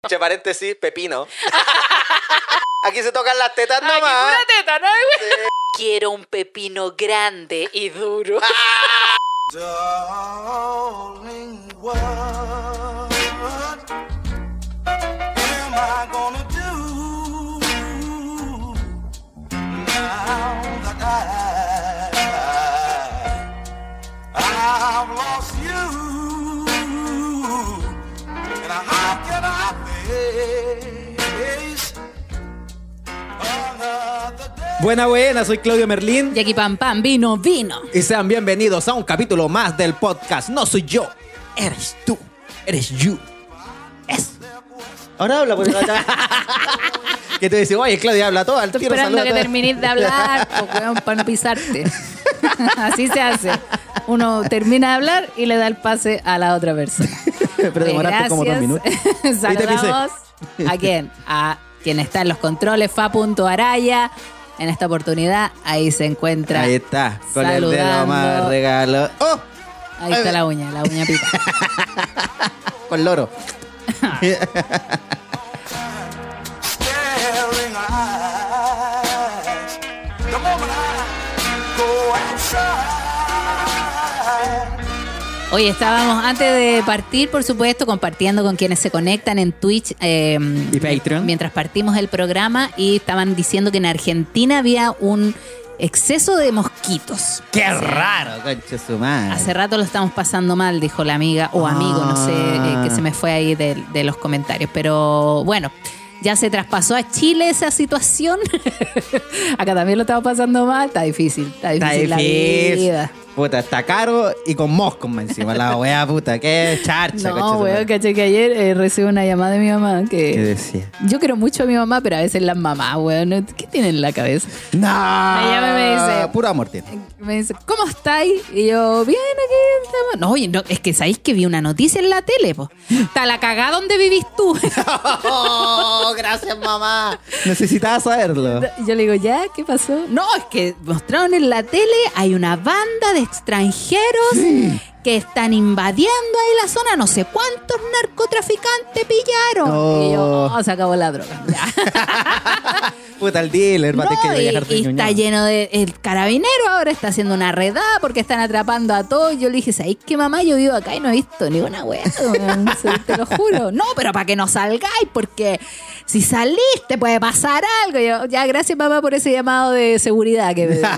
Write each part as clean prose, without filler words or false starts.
Che, paréntesis, pepino. Aquí se tocan las tetas nomás. Aquí una teta, ¿no? Sí. Quiero un pepino grande y duro. Darling, what am I gonna do now that I've lost you? And how can I face another day? Buena, soy Claudio Merlín. Y aquí pam, vino. Y sean bienvenidos a un capítulo más del podcast. No soy yo, eres tú, eres you. Ahora habla, pues. Que te dice, oye, Claudia habla todo. Estoy esperando que termines de hablar, para no pisarte. Así se hace. Uno termina de hablar y le da el pase a la otra persona. Pero demoraste como 2 minutos. Saludamos a quien está en los controles, Fa.Araya. En esta oportunidad, ahí se encuentra. Ahí está, con saludando. el dedo más regalo. ¡Oh! Ahí está la uña pica. Con loro. Staring eyes. The moment I go outside. Hoy estábamos, antes de partir, por supuesto, compartiendo con quienes se conectan en Twitch y Patreon. Mientras partimos el programa, y estaban diciendo que en Argentina había un exceso de mosquitos. ¡Qué raro, concha su madre! Hace rato lo estamos pasando mal, dijo la amiga o amigo, no sé, que se me fue ahí de los comentarios. Pero bueno, ya se traspasó a Chile esa situación. Acá también lo estamos pasando mal. Está difícil la vida. Puta, está caro y con moscos más encima. La weá, puta, qué charcha. No, weón, caché que ayer recibí una llamada de mi mamá que... ¿Qué decía? Yo quiero mucho a mi mamá, pero a veces las mamás, weón, ¿qué tienen en la cabeza? ¡No! Me llama y me dice... Puro amor tiene. Me dice, ¿cómo estáis? Y yo, bien, aquí estamos. No, oye, no, es que sabéis que vi una noticia en la tele, po. Está la cagada donde vivís tú. ¡Oh, gracias, mamá! Necesitaba saberlo. Yo le digo, ¿ya? ¿Qué pasó? No, es que mostraron en la tele, hay una banda de extranjeros que están invadiendo ahí la zona. No sé cuántos narcotraficantes pillaron. Oh. Y yo, se acabó la droga. Puta, el dealer va a tener que viajar de y está ñoñado. lleno de... El carabinero ahora está haciendo una redada porque están atrapando a todos. Yo le dije, ¿sabéis qué, mamá? Yo vivo acá y no he visto ni una weá. Te lo juro. No, pero para que no salgáis, porque si salís te puede pasar algo. Yo, ya, gracias, mamá, por ese llamado de seguridad.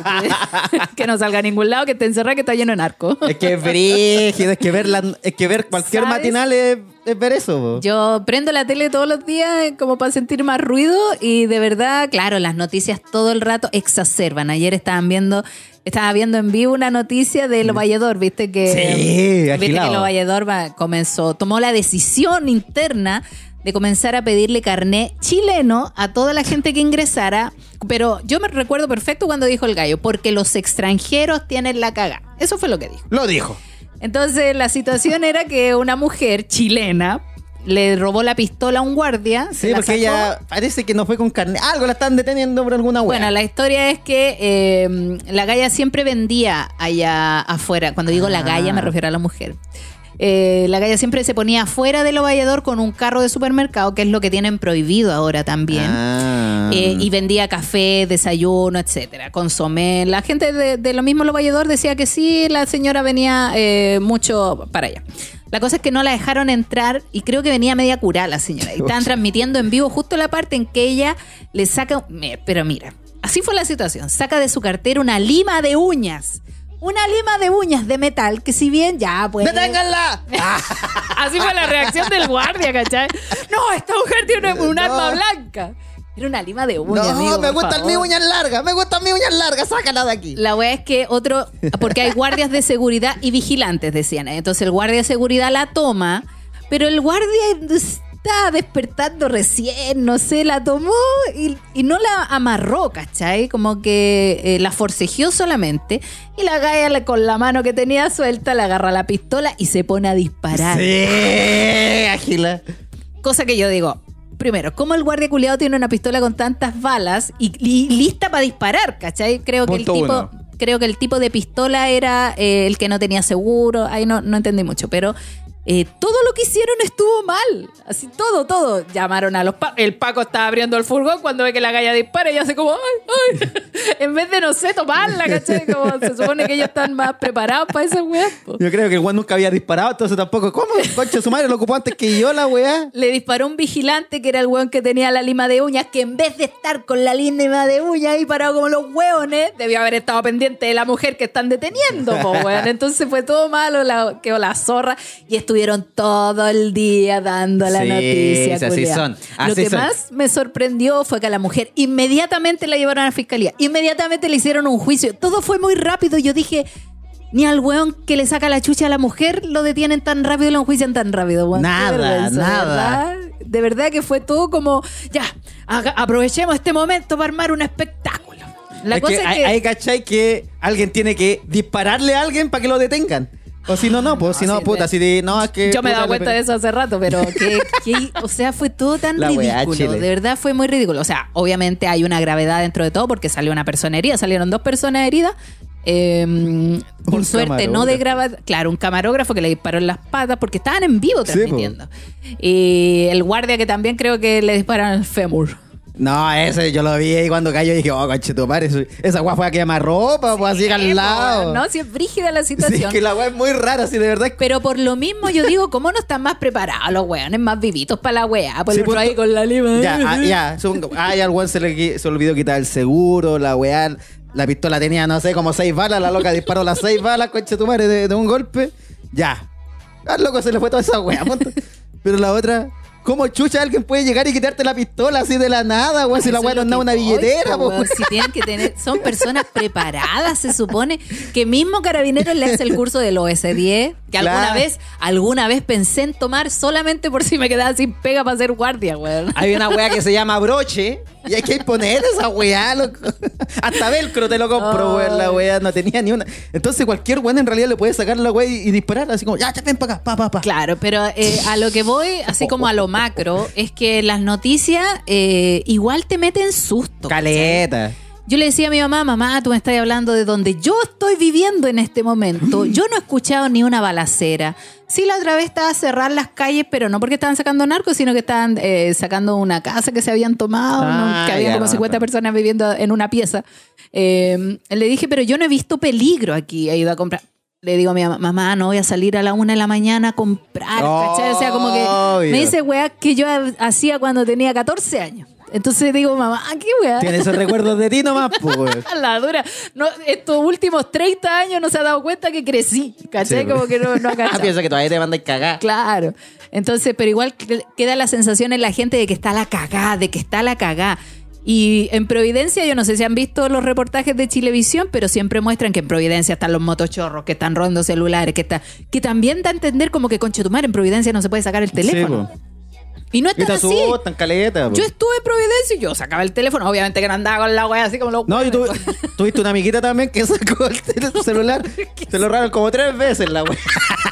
Que no salga a ningún lado, que esté encerrado, que está lleno de narco. Es que es brígido, es que ver cualquier ¿Sabes? matinal es ver eso, po. Yo prendo la tele todos los días como para sentir más ruido y de verdad, claro, las noticias todo el rato exacerban. Ayer estaba viendo en vivo una noticia de Lo Valledor, viste que Lo Valledor tomó la decisión interna de comenzar a pedirle carné chileno a toda la gente que ingresara, pero yo me recuerdo perfecto cuando dijo el gallo, porque los extranjeros tienen la cagada. Eso fue lo que dijo. Lo dijo. Entonces la situación era que una mujer chilena le robó la pistola a un guardia. Sí, porque ella parece que no fue con carne. Algo la están deteniendo por alguna hueá. Bueno, la historia es que la galla siempre vendía allá afuera. Cuando digo la galla me refiero a la mujer. La galla siempre se ponía afuera de Lo Valledor con un carro de supermercado, que es lo que tienen prohibido ahora también. Y vendía café, desayuno, etcétera, consomé. La gente de lo mismo Lo Valledor decía que sí, la señora venía mucho para allá. La cosa es que no la dejaron entrar y creo que venía media curada la señora. Y estaban transmitiendo en vivo justo la parte en que ella le saca... Pero mira, así fue la situación. Saca de su cartera una lima de uñas. Una lima de uñas de metal que si bien ya pues... ¡Deténganla! Así fue la reacción del guardia, ¿cachai? No, esta mujer tiene un arma blanca. Era una lima de uñas, No, amigo, me por gustan favor. mis uñas largas, sácala de aquí. La wea es que porque hay guardias de seguridad y vigilantes, decían. Entonces el guardia de seguridad la toma, pero el guardia está despertando recién, no sé, la tomó y no la amarró, ¿cachai? Como que la forcejeó solamente y la galla con la mano que tenía suelta le agarra la pistola y se pone a disparar. Sí, ágila. Cosa que yo digo... Primero, ¿cómo el guardia culiado tiene una pistola con tantas balas y lista para disparar? ¿Cachai? Creo que el tipo de pistola era el que no tenía seguro. Ahí no entendí mucho, pero todo lo que hicieron estuvo mal. Así, todo. Llamaron a los pacos. El Paco estaba abriendo el furgón cuando ve que la galla dispara y hace como, ay. En vez de, no sé, tomarla, ¿cachai? Como se supone que ellos están más preparados para ese weá. Yo creo que el weón nunca había disparado, entonces tampoco. ¿Cómo? Concha su madre lo ocupó antes que yo, la weá. Le disparó un vigilante que era el weón que tenía la lima de uñas, que en vez de estar con la lima de uñas ahí parado como los hueones, debió haber estado pendiente de la mujer que están deteniendo, po, weón. Entonces fue todo malo, quedó la zorra y estuvieron todo el día dando la noticia. Así culiao. son. Lo que más me sorprendió fue que a la mujer inmediatamente la llevaron a la fiscalía, inmediatamente le hicieron un juicio. Todo fue muy rápido. Yo dije, ni al weón que le saca la chucha a la mujer lo detienen tan rápido y lo enjuician tan rápido, weón. Nada. De verdad que fue todo como, ya, aprovechemos este momento para armar un espectáculo. La cosa es que hay, ¿cachai? Que alguien tiene que dispararle a alguien para que lo detengan. O si no, pues si no, sí, puta, si de, no, es que... yo me he dado puta, cuenta de eso hace rato, pero o sea, fue todo tan La weá, ridículo. Chile. De verdad fue muy ridículo. O sea, obviamente hay una gravedad dentro de todo porque salió una persona herida, salieron 2 personas heridas. Por Un suerte, no de gravedad. Claro, un camarógrafo que le disparó en las patas porque estaban en vivo transmitiendo. Y el guardia que también creo que le dispararon el fémur. No, ese yo lo vi ahí cuando cayó y dije, oh, conche tu madre, esa weá fue a quemar ropa, pues así al lado. No, si es brígida la Sí, situación. es que la weá es muy rara, así de verdad. Pero por lo mismo yo digo, ¿cómo no están más preparados los weones más vivitos para la weá? Por Sí, el otro punto. ahí con la lima. Ya, segundo. Ay, al weón se le olvidó quitar el seguro, la weá, la pistola tenía, no sé, como 6 balas, la loca disparó las 6 balas, conche tu madre, de un golpe. Ya. Al loco se le fue toda esa weá, punto. Pero la otra... ¿Cómo chucha alguien puede llegar y quitarte la pistola así de la nada, weón? Si la weá no anda una billetera, po, weón. si tienen que tener, son personas preparadas, se supone que mismo Carabineros le hace el curso del OS10, que Claro. alguna vez pensé en tomar solamente por si me quedaba sin pega para ser guardia, weón. Hay una weá que se llama broche y hay que poner esa weá, loco. Hasta velcro te lo compro, weón. La weá no tenía ni una. Entonces cualquier weón en realidad le puede sacar la weá y disparar así como, ya, ven para acá, pa. Claro, pero a lo que voy, así como a lo macro, es que las noticias igual te meten susto. Caleta. Yo le decía a mi mamá, tú me estás hablando de donde yo estoy viviendo en este momento. Yo no he escuchado ni una balacera. Sí, la otra vez estaba a cerrar las calles, pero no porque estaban sacando narcos, sino que estaban sacando una casa que se habían tomado, ¿no? Que había ya, como 50 personas viviendo en una pieza. Le dije, pero yo no he visto peligro aquí, he ido a comprar. Le digo a mi mamá, no voy a salir a la 1 de la mañana a comprar, ¿cachai? O sea, como que Obvio. me dice weá que yo hacía cuando tenía 14 años. Entonces digo, mamá, ¿qué weá? Tiene esos recuerdos de ti nomás, pues, weón. La dura. No, estos últimos 30 años no se ha dado cuenta que crecí, ¿cachai? Sí, como que no ha Ah, cachado. piensa que todavía te mandan cagar. Claro. Entonces, pero igual queda la sensación en la gente de que está la cagá. Y en Providencia, yo no sé si han visto los reportajes de Chilevisión, pero siempre muestran que en Providencia están los motochorros, que están robando celulares, que también da a entender como que, conche tu madre, en Providencia no se puede sacar el teléfono. Sí, y no y es te tan así. asustan, caleta, po. Yo estuve en Providencia y yo sacaba el teléfono. Obviamente que no andaba con la wea así como los No, y hueones. tuviste una amiguita también que sacó el celular. Se lo robaron como 3 veces la weá.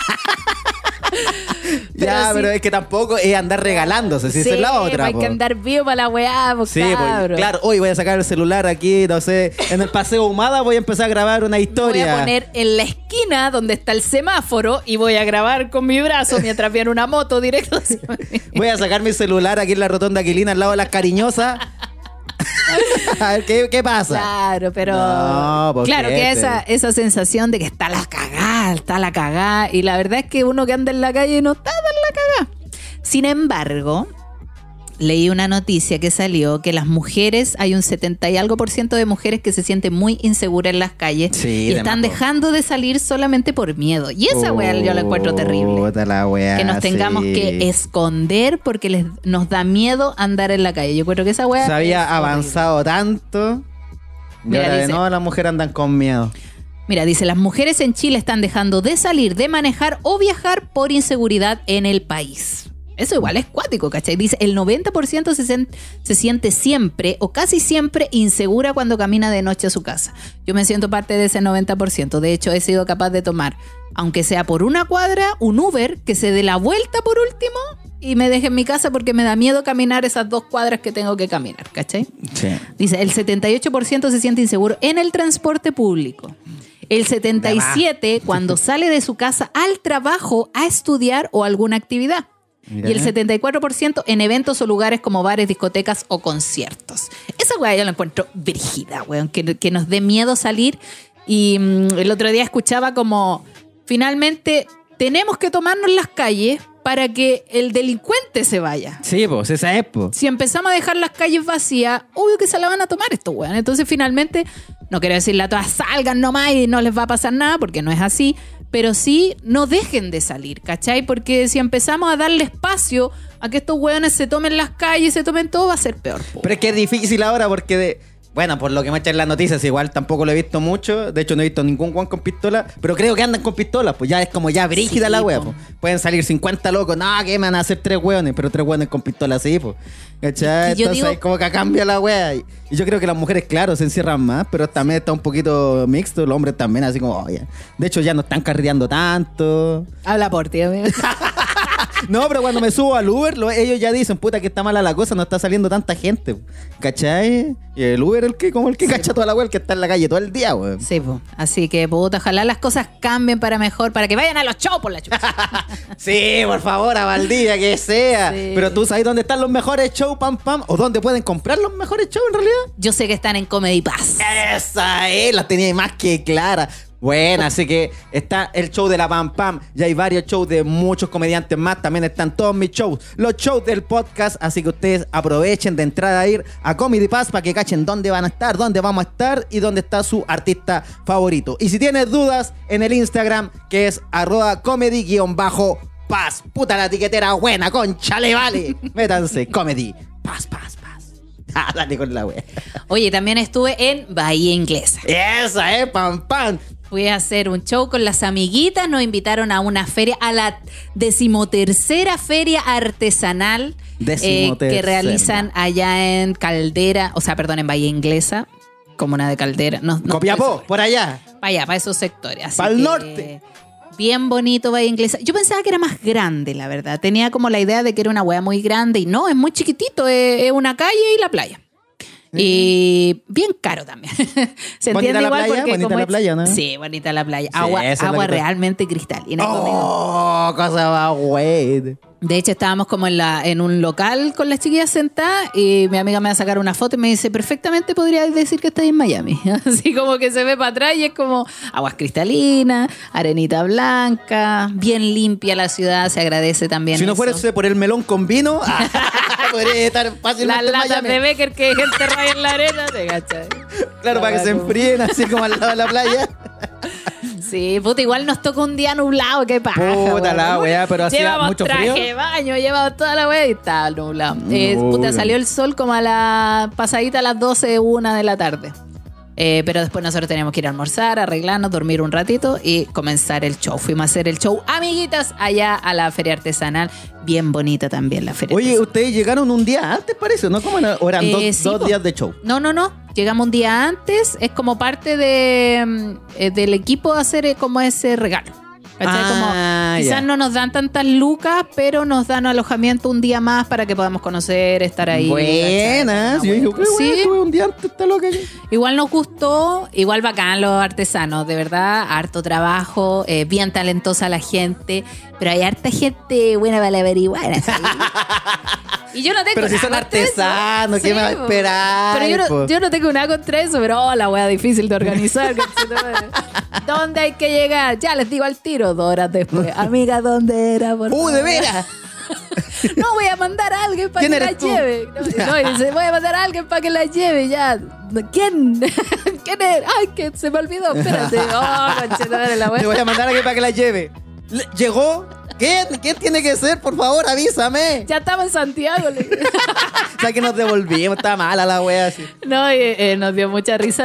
Ya, sí. pero es que tampoco es andar regalándose, si esa es la otra. Hay po. que andar vivo para la weá, pues, Sí, pues, cabro. claro, hoy voy a sacar el celular aquí, no sé, en el Paseo Humada voy a empezar a grabar una Voy historia. a poner en la esquina donde está el semáforo y voy a grabar con mi brazo mientras viene una moto directo hacia mí. Voy a sacar mi celular aquí en la rotonda Aquilina al lado de las cariñosas. A ver qué pasa. Claro, pero No, pues, claro ¿qué que te- esa sensación de que está la cagá, y la verdad es que uno que anda en la calle no está en la cagá. Sin embargo, leí una noticia que salió que las mujeres, hay un 70 y algo % de mujeres que se sienten muy inseguras en las calles Sí, y de están más, dejando de salir solamente por miedo. Y esa weá yo la encuentro terrible. Puta la weá, Que nos tengamos sí. que esconder porque nos da miedo andar en la calle. Yo creo que esa weá Se había es horrible. avanzado tanto. Y Mira, ahora de dice- nuevo las mujeres andan con miedo. Mira, dice, las mujeres en Chile están dejando de salir, de manejar o viajar por inseguridad en el país. Eso igual es cuático, ¿cachai? Dice, el 90% se siente siempre o casi siempre insegura cuando camina de noche a su casa. Yo me siento parte de ese 90%. De hecho, he sido capaz de tomar, aunque sea por una cuadra, un Uber que se dé la vuelta por último y me deje en mi casa porque me da miedo caminar esas 2 cuadras que tengo que caminar, ¿cachai? Sí. Dice, el 78% se siente inseguro en el transporte público. El 77% cuando sale de su casa al trabajo a estudiar o alguna actividad. Mira. Y el 74% en eventos o lugares como bares, discotecas o conciertos. Esa weá yo la encuentro brígida, weón, que nos dé miedo salir. Y el otro día escuchaba como, finalmente tenemos que tomarnos las calles para que el delincuente se vaya. Sí, pues, esa es, pues. Si empezamos a dejar las calles vacías, obvio que se la van a tomar estos weón. Entonces finalmente, no quiero decirle a todas salgan nomás y no les va a pasar nada, porque no es así. Pero sí, no dejen de salir, ¿cachai? Porque si empezamos a darle espacio a que estos hueones se tomen las calles, se tomen todo, va a ser peor. Po. Pero es que es difícil ahora porque, bueno, por lo que muestran las noticias, igual tampoco lo he visto mucho. De hecho, no he visto ningún Juan con pistola. Pero creo que andan con pistolas, pues ya es como ya brígida Sí, la wea, po. pues. Pueden salir 50 locos. No, que me van a hacer 3 hueones, pero 3 hueones con pistola sí, pues. ¿Cachai? Es que yo Entonces digo- ahí como que cambia la wea. Y yo creo que las mujeres, claro, se encierran más, pero también está un poquito mixto. Los hombres también, así como, oye. De hecho, ya no están carreteando tanto. Habla por ti, amigo. No, pero cuando me subo al Uber, ellos ya dicen, puta, que está mala la cosa, no está saliendo tanta gente. ¿Cachai? Y el Uber el que cacha toda la wea, el que está en la calle todo el día, weón. Sí, po. Así que, puta, ojalá las cosas cambien para mejor, para que vayan a los shows por la chucha. Sí, por favor, a Valdivia, que sea. Sí. Pero tú sabes dónde están los mejores shows, pam, pam, o dónde pueden comprar los mejores shows en realidad. Yo sé que están en Comedy Pass. Esa la tenía más que clara. Bueno, así que está el show de la Pam Pam. Ya hay varios shows de muchos comediantes más. También están todos mis shows, los shows del podcast. Así que ustedes aprovechen de entrar a ir a Comedy Pass para que cachen dónde van a estar, dónde vamos a estar y dónde está su artista favorito. Y si tienes dudas, en el Instagram, que es @comedy_pass. Puta, la tiquetera buena, conchale, vale. Métanse, Comedy Pass. Ah, dale con la wea. Oye, también estuve en Bahía Inglesa. Esa, Pam Pam. Fui a hacer un show con las amiguitas, nos invitaron a una feria, a la 13ª feria artesanal que realizan allá en Caldera, o sea, perdón, en Bahía Inglesa, comuna de Caldera. No, Copiapó, por allá. para allá, para esos sectores. Así Pa'l que, norte. Bien bonito Bahía Inglesa. Yo pensaba que era más grande, la verdad. Tenía como la idea de que era una hueá muy grande y no, es muy chiquitito, es una calle y la playa. Y bien caro también. Se ¿Bonita entiende la igual playa? porque ¿Bonita como la es- playa, no? Sí, bonita la playa. Sí, Agua, eso es lo agua que pasa. realmente cristalina. conmigo. Oh, cosa va, güey. De hecho, estábamos como en un local con las chiquillas sentadas y mi amiga me va a sacar una foto y me dice, perfectamente podrías decir que estás en Miami. Así como que se ve para atrás y es como aguas cristalinas, arenita blanca, bien limpia la ciudad, se agradece también Si no eso. fuera eso por el melón con vino, podría estar Las fácilmente en latas Miami. de Becker que gente raya en la arena, ¿te cachai? Claro, para que se enfríen así como al lado de la playa. Sí, puta, igual nos toca un día nublado, qué paja. Puta la weón. weá, pero hacía Llevamos mucho traje frío. de baño, llevamos toda la weá y estaba nublado. No, Puta, no. salió el sol como a la pasadita a las 12, 1 de la tarde. Pero después nosotros teníamos que ir a almorzar, arreglarnos, dormir un ratito y comenzar el show. Fuimos a hacer el show, amiguitas, allá a la feria artesanal. Bien bonita también la feria Oye, artesanal. ustedes llegaron un día antes, parece, ¿no? ¿Cómo era? ¿O eran Sí, dos po. días de show? No. Llegamos un día antes. Es como parte del equipo hacer como ese regalo. ¿Cachai? Ah, Como, quizás ya. no nos dan tantas lucas, pero nos dan alojamiento un día más para que podamos conocer, estar ahí. Buenas. ¿cachai? Yo dije, qué Sí. bueno, estuve un día antes, está loca. Igual nos gustó, igual bacán los artesanos, de verdad, harto trabajo, bien talentosa la gente, pero hay harta gente buena para averiguar. ¿sí? Y yo no tengo Pero si nada son contra eso. artesanos, ¿qué me va a po. esperar, Pero po? yo no tengo nada contra eso, pero la wea difícil de organizar. ¿Dónde hay que llegar? Ya les digo al tiro, 2 horas después. Amiga, ¿dónde era? Por ¡De favor? veras! No, voy a mandar a alguien para ¿Quién que la eres tú? lleve. No, y dice, voy a mandar a alguien para que la lleve ya. ¿Quién? ¿Quién es? Ay, que se me olvidó. Espérate. Oh, conchetumare, la Te wea. voy a mandar a alguien para que la lleve. ¿Llegó? ¿Quién? ¿Quién tiene que ser? Por favor, avísame. Ya estaba en Santiago. O sea, que nos devolvimos, está mala la wea así. No, nos dio mucha risa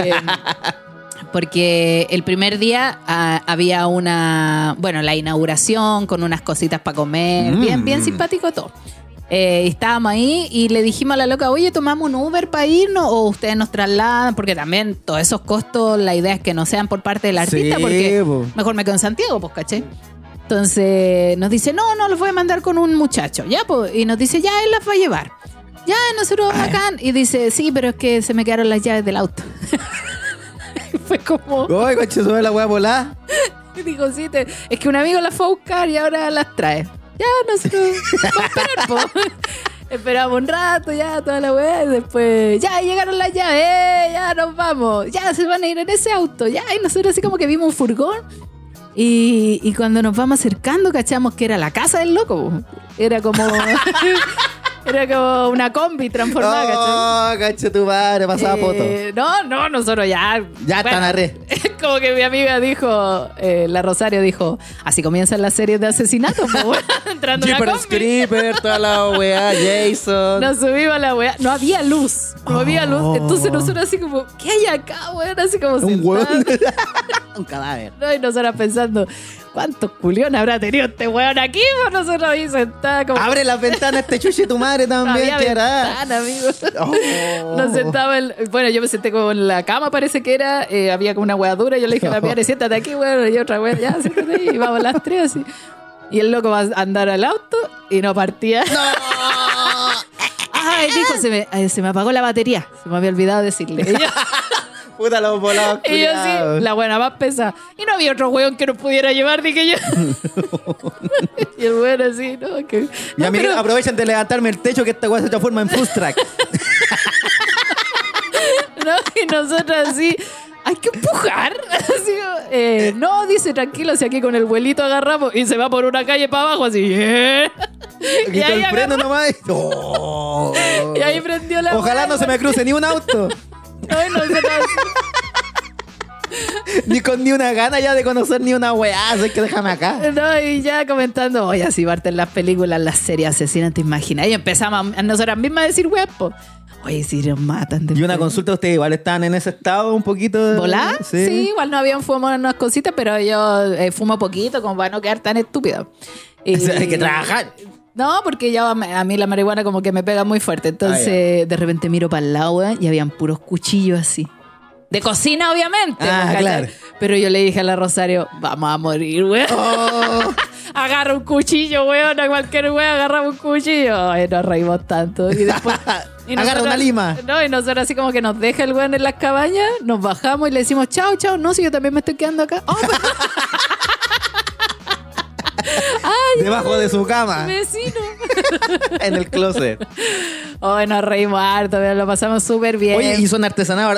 porque el primer día había la inauguración con unas cositas para comer, bien simpático todo. Estábamos ahí y le dijimos a la loca, oye, tomamos un Uber para irnos o ustedes nos trasladan, porque también todos esos costos, la idea es que no sean por parte del artista, Sí, porque po. mejor me quedo en Santiago, pues, ¿caché? Entonces nos dice, no, los voy a mandar con un muchacho, ya, pues, y nos dice, ya, él las va a llevar. Ya, nosotros bacán. Y dice, sí, pero es que se me quedaron las llaves del auto. fue como... Uy, coche, sube la weá volada. Y dijo, sí, es que un amigo las fue a buscar y ahora las trae. Ya, nosotros vamos a esperar, po. Esperamos un rato, ya, toda la weá, y después, ya, llegaron las llaves, ya, nos vamos, ya, se van a ir en ese auto, ya, y nosotros así como que vimos un furgón, y cuando nos vamos acercando, cachamos que era la casa del loco, po. Era como... Era como una combi transformada, Oh, cacho, tu madre, pasaba foto. No, nosotros ya... Ya están arre. Como que mi amiga dijo, la Rosario dijo, así comienzan las series de asesinatos, pues, entrando en una Jeepers combi. Creeper, toda la weá, Jason. Nos subimos a la weá. No había luz. No había luz. Entonces nosotros así como, ¿qué hay acá, weón? Así como Un hueón. sentados. Un cadáver. No, y nosotros pensando, ¿cuántos culiones habrá tenido este weón aquí? Pues nosotros ahí sentados como... Abre las ventanas, este chuche tu madre No también, había ¿qué hará? ventana, amigo. Oh. Nos sentaba bueno, yo me senté como en la cama, parece que era, había como una weá dura, yo le dije a la mía, siéntate aquí, weón, y otra weá, ya, siéntate ahí, y vamos las tres así. Y el loco va a andar al auto y no partía. ¡No! Ay, dijo, se me apagó la batería, se me había olvidado decirle. Y yo, Puta, los volados y yo culiados. sí, la buena más pesada. Y no había otro weón que nos pudiera llevar, dije yo. Y el weón así, no, que... Y a no, mí pero- aprovechan de levantarme el techo que esta weá se transforma en food track. No, y nosotros así, hay que empujar. Así, no, dice, tranquilo, si aquí con el vuelito agarramos y se va por una calle para abajo, así. Quito ahí el freno agarró- nomás. ¡Oh! Y ahí prendió la Ojalá weá, no se me cruce ni un auto. Ay, nosotros Ni con ni una gana ya de conocer ni una weá. Así que déjame acá. no, y ya comentando, oye, así parten las películas, las series asesinas, ¿te imaginas? Y empezamos a nosotras mismas a decir, weá, po. Oye, si nos matan. Y después. una consulta, ¿ustedes igual estaban en ese estado un poquito? de- ¿Volar? Sí, igual no habían fumado unas cositas, pero yo fumo poquito como para no quedar tan estúpido. Y- O sea, hay que trabajar. No, porque ya a mí la marihuana como que me pega muy fuerte. Entonces, de repente miro para el lado, weón, y habían puros cuchillos así. De cocina, obviamente. Ah, ¿cachai? claro. Pero yo le dije a la Rosario, vamos a morir, weón. Oh. Agarra un cuchillo, weón. A cualquier weón agarramos un cuchillo. Ay, nos reímos tanto. Y después... Agarra una lima. No, y nosotros así como que nos deja el weón en las cabañas, nos bajamos y le decimos, chao, chao. No, si yo también me estoy quedando acá. Oh, pero- Debajo de su cama. vecino. En el closet. Hoy nos reímos harto, pero lo pasamos súper bien. Oye, y son artesanos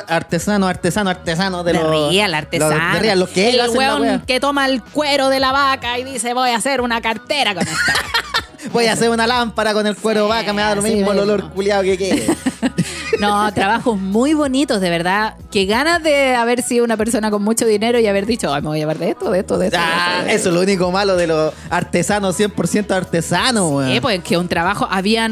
de de los... Real, artesano. De Real, los que el hacen la weón wea. que toma el cuero de la vaca y dice, voy a hacer una cartera con esta. Voy a hacer una lámpara con el cuero Sí, vaca, me da lo así mismo el mismo. olor culiado que quede. No, trabajos muy bonitos, de verdad. Qué ganas de haber sido una persona con mucho dinero y haber dicho, ay, me voy a llevar de esto, de esto, de esto. Ah, de esto. eso es lo único malo de los artesanos, 100% artesanos, weón. Pues que un trabajo, habían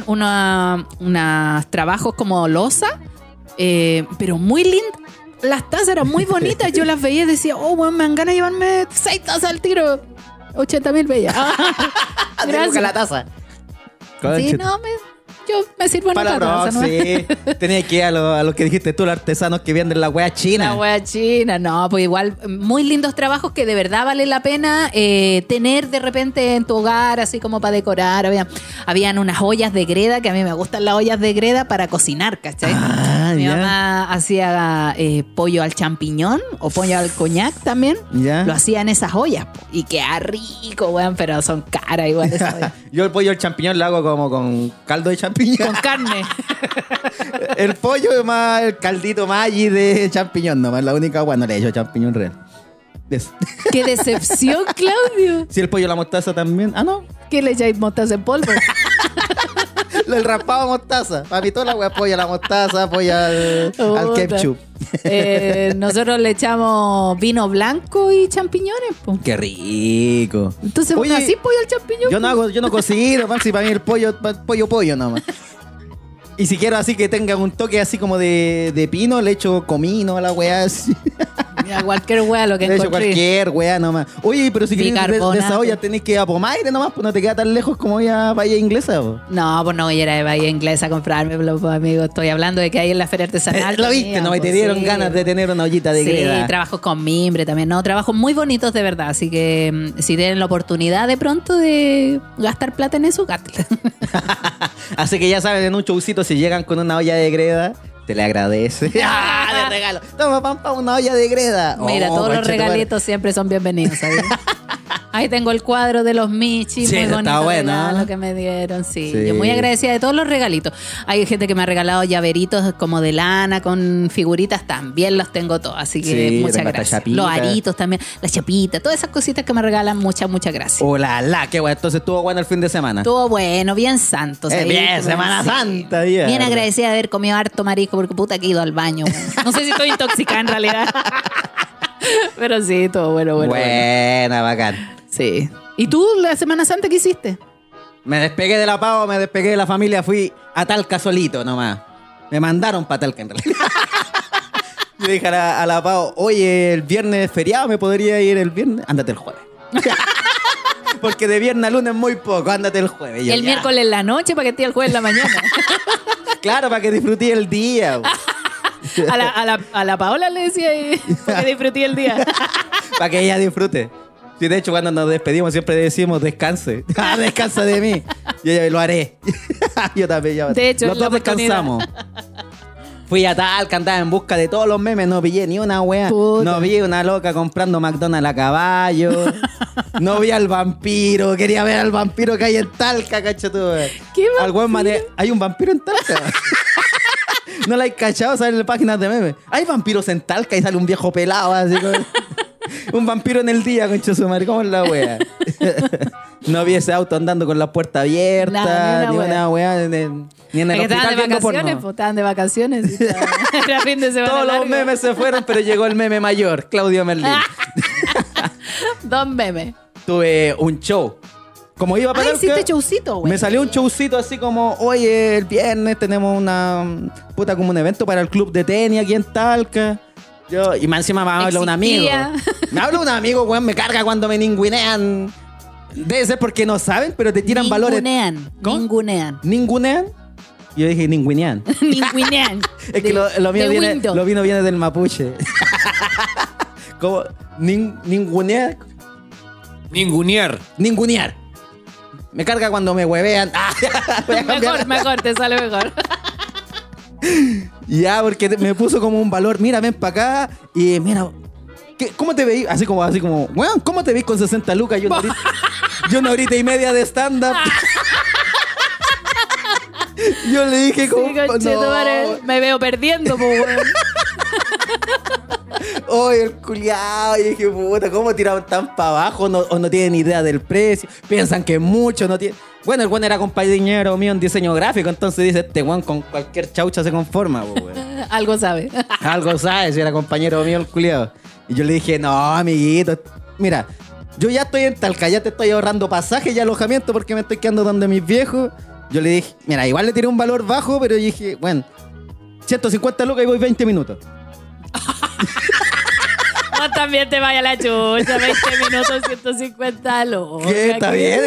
unos trabajos como losa, pero muy lindos. Las tazas eran muy bonitas, yo las veía y decía, oh, bueno, me dan ganas de llevarme 6 tazas al tiro. 80.000 bellas. Te busca la taza. Sí, no, yo me sirvo en Para otra la taza, ¿no? sí. Tenía que ir a lo que dijiste tú, los artesanos que venden la wea china. La wea china, no, pues igual, muy lindos trabajos que de verdad vale la pena tener de repente en tu hogar, así como para decorar. Habían unas ollas de greda, que a mí me gustan las ollas de greda para cocinar, ¿cachai? Ah, Mi ya. mamá hacía pollo al champiñón o pollo al coñac también. Ya. Lo hacía en esas ollas po, y queda rico, weón, pero son caras igual esas ollas. Yo el pollo al champiñón lo hago como con caldo de champiñón. Con carne. El pollo más el caldito Maggi de champiñón nomás. La única agua no le echo champiñón real. Eso. ¡Qué decepción, Claudio! Si el pollo a la mostaza también. Ah, no. ¿Qué le echáis mostaza en polvo? El raspado mostaza. Para mí toda la wea pollo a la mostaza, pollo al Puta. ketchup. Nosotros le echamos vino blanco y champiñones, po. Qué rico. Entonces, Oye, así pollo al champiñón. yo no cocino, man, si para mí el pollo nomás. Y si quiero así que tenga un toque así como de pino, le echo comino a la weá así. A cualquier wea lo que Le echo encontré. cualquier weá nomás. Oye, pero si querés de esa Bicarbonato. olla tenés que ir a Pomaire nomás, pues no te queda tan lejos como ir a Bahía Inglesa, po. No, pues no voy a ir a Bahía Inglesa a comprarme, pues, amigo. Estoy hablando de que hay en la feria artesanal. Lo viste, ¿no? Y te dieron ganas de tener una ollita de Sí, greda. trabajos con mimbre también. No, trabajos muy bonitos de verdad. Así que si tienen la oportunidad de pronto de gastar plata en eso, gástela. Así que ya saben, en un showcito, si llegan con una olla de greda, te le agradece. Ah, Navidad. regalo. Toma, pampa, una olla de greda. Mira, Oh, todos los conchetumare. regalitos siempre son bienvenidos, ¿sabes? Ahí tengo el cuadro de los Michi, Sí, muy ese bonito está bueno, regalo ¿eh? que me dieron, sí. Sí. Yo muy agradecida de todos los regalitos. Hay gente que me ha regalado llaveritos como de lana con figuritas, también los tengo todos, así que Sí, muchas tengo hasta gracias. chapita. Los aritos también, las chapitas, todas esas cositas que me regalan, muchas gracias. Oh, la, qué bueno. Entonces estuvo bueno el fin de semana. Estuvo bueno, bien santo. ¿sabes? Bien, Semana Sí. Santa, bien. Bien agradecida de haber comido harto marisco, porque puta que he ido al baño. Weón. No sé si estoy intoxicada en realidad. Pero sí, todo bueno. Buena, bacán. Sí. ¿Y tú, la Semana Santa, qué hiciste? Me despegué de la Pavo, me despegué de la familia, fui a Talca solito nomás. Me mandaron para Talca en realidad. Yo dije a la Pavo, oye, el viernes es feriado, ¿me podría ir el viernes? Ándate el jueves. Porque de viernes a lunes muy poco, ándate el jueves. Y yo, El ya. miércoles en la noche para que esté el jueves en la mañana. Claro, para que disfruté el día. A la Paola le decía para que disfruté el día. Para que ella disfrute. Sí, de hecho, cuando nos despedimos siempre decimos descanse. Descansa de mí. Y ella, lo haré. Yo también. Ya. De hecho, los es la dos descansamos. Fui a Talca, andaba en busca de todos los memes, no pillé ni una wea. Puta. No vi una loca comprando McDonald's a caballo. No vi al vampiro, quería ver al vampiro que hay en Talca, cacho tú. ¿Qué Al weón hay un vampiro en Talca. No la hay cachado, salen en páginas de memes. Hay vampiros en Talca y sale un viejo pelado así con... Un vampiro en el día, concha su madre, ¿cómo es la wea? No vi ese auto andando con la puerta abierta, Nada, ni ni una una wea, ni en el Es que estaban hospital de viendo vacaciones, porno. pues, estaban de vacaciones. Y era fin de semana Todos los largo. memes se fueron, pero llegó el meme mayor, Claudio Merlín. Dos memes. Tuve un show. Como iba para Ah, hiciste showcito, güey. me salió un showcito así como, oye, el viernes tenemos como un evento para el club de tenis aquí en Talca. Y más encima me habla un amigo. Existía. Me habla un amigo, weón, me carga cuando me ningunean. Debe ser porque no saben, pero te tiran valores. ¿Cómo? ¿Ningunean? Yo dije ningunean. Ningunean. Es que lo mío de viene, Windows. lo mío viene del mapuche. ¿Cómo? Ningunear. Ningunear. Me carga cuando me huevean. Voy a cambiar. Mejor, te sale mejor. Ya, porque me puso como un valor. Mira, ven para acá y mira. ¿Cómo te veis? Así como, weón, ¿cómo te veis con 60 lucas? Yo una horita y media de stand-up. Yo le dije como, Sí, conchetumare, me veo perdiendo, pues, weón. Oye, el culiao. Y dije, puta, ¿cómo tiraron tan para abajo? O no tienen idea del precio. Piensan que es mucho, no tienen... Bueno, el weón era compañero mío en diseño gráfico, entonces dice, este weón con cualquier chaucha se conforma, po, weón. Algo sabe. Algo sabe, si era compañero mío el culiao. Y yo le dije, no, amiguito, mira, yo ya estoy en Talca, ya te estoy ahorrando pasaje y alojamiento porque me estoy quedando donde mis viejos. Yo le dije, mira, igual le tiré un valor bajo, pero yo dije, bueno, 150 lucas y voy 20 minutos. Vos también te vaya la chucha, 20 minutos, 150 lucas. ¿Qué? ¿Está bien?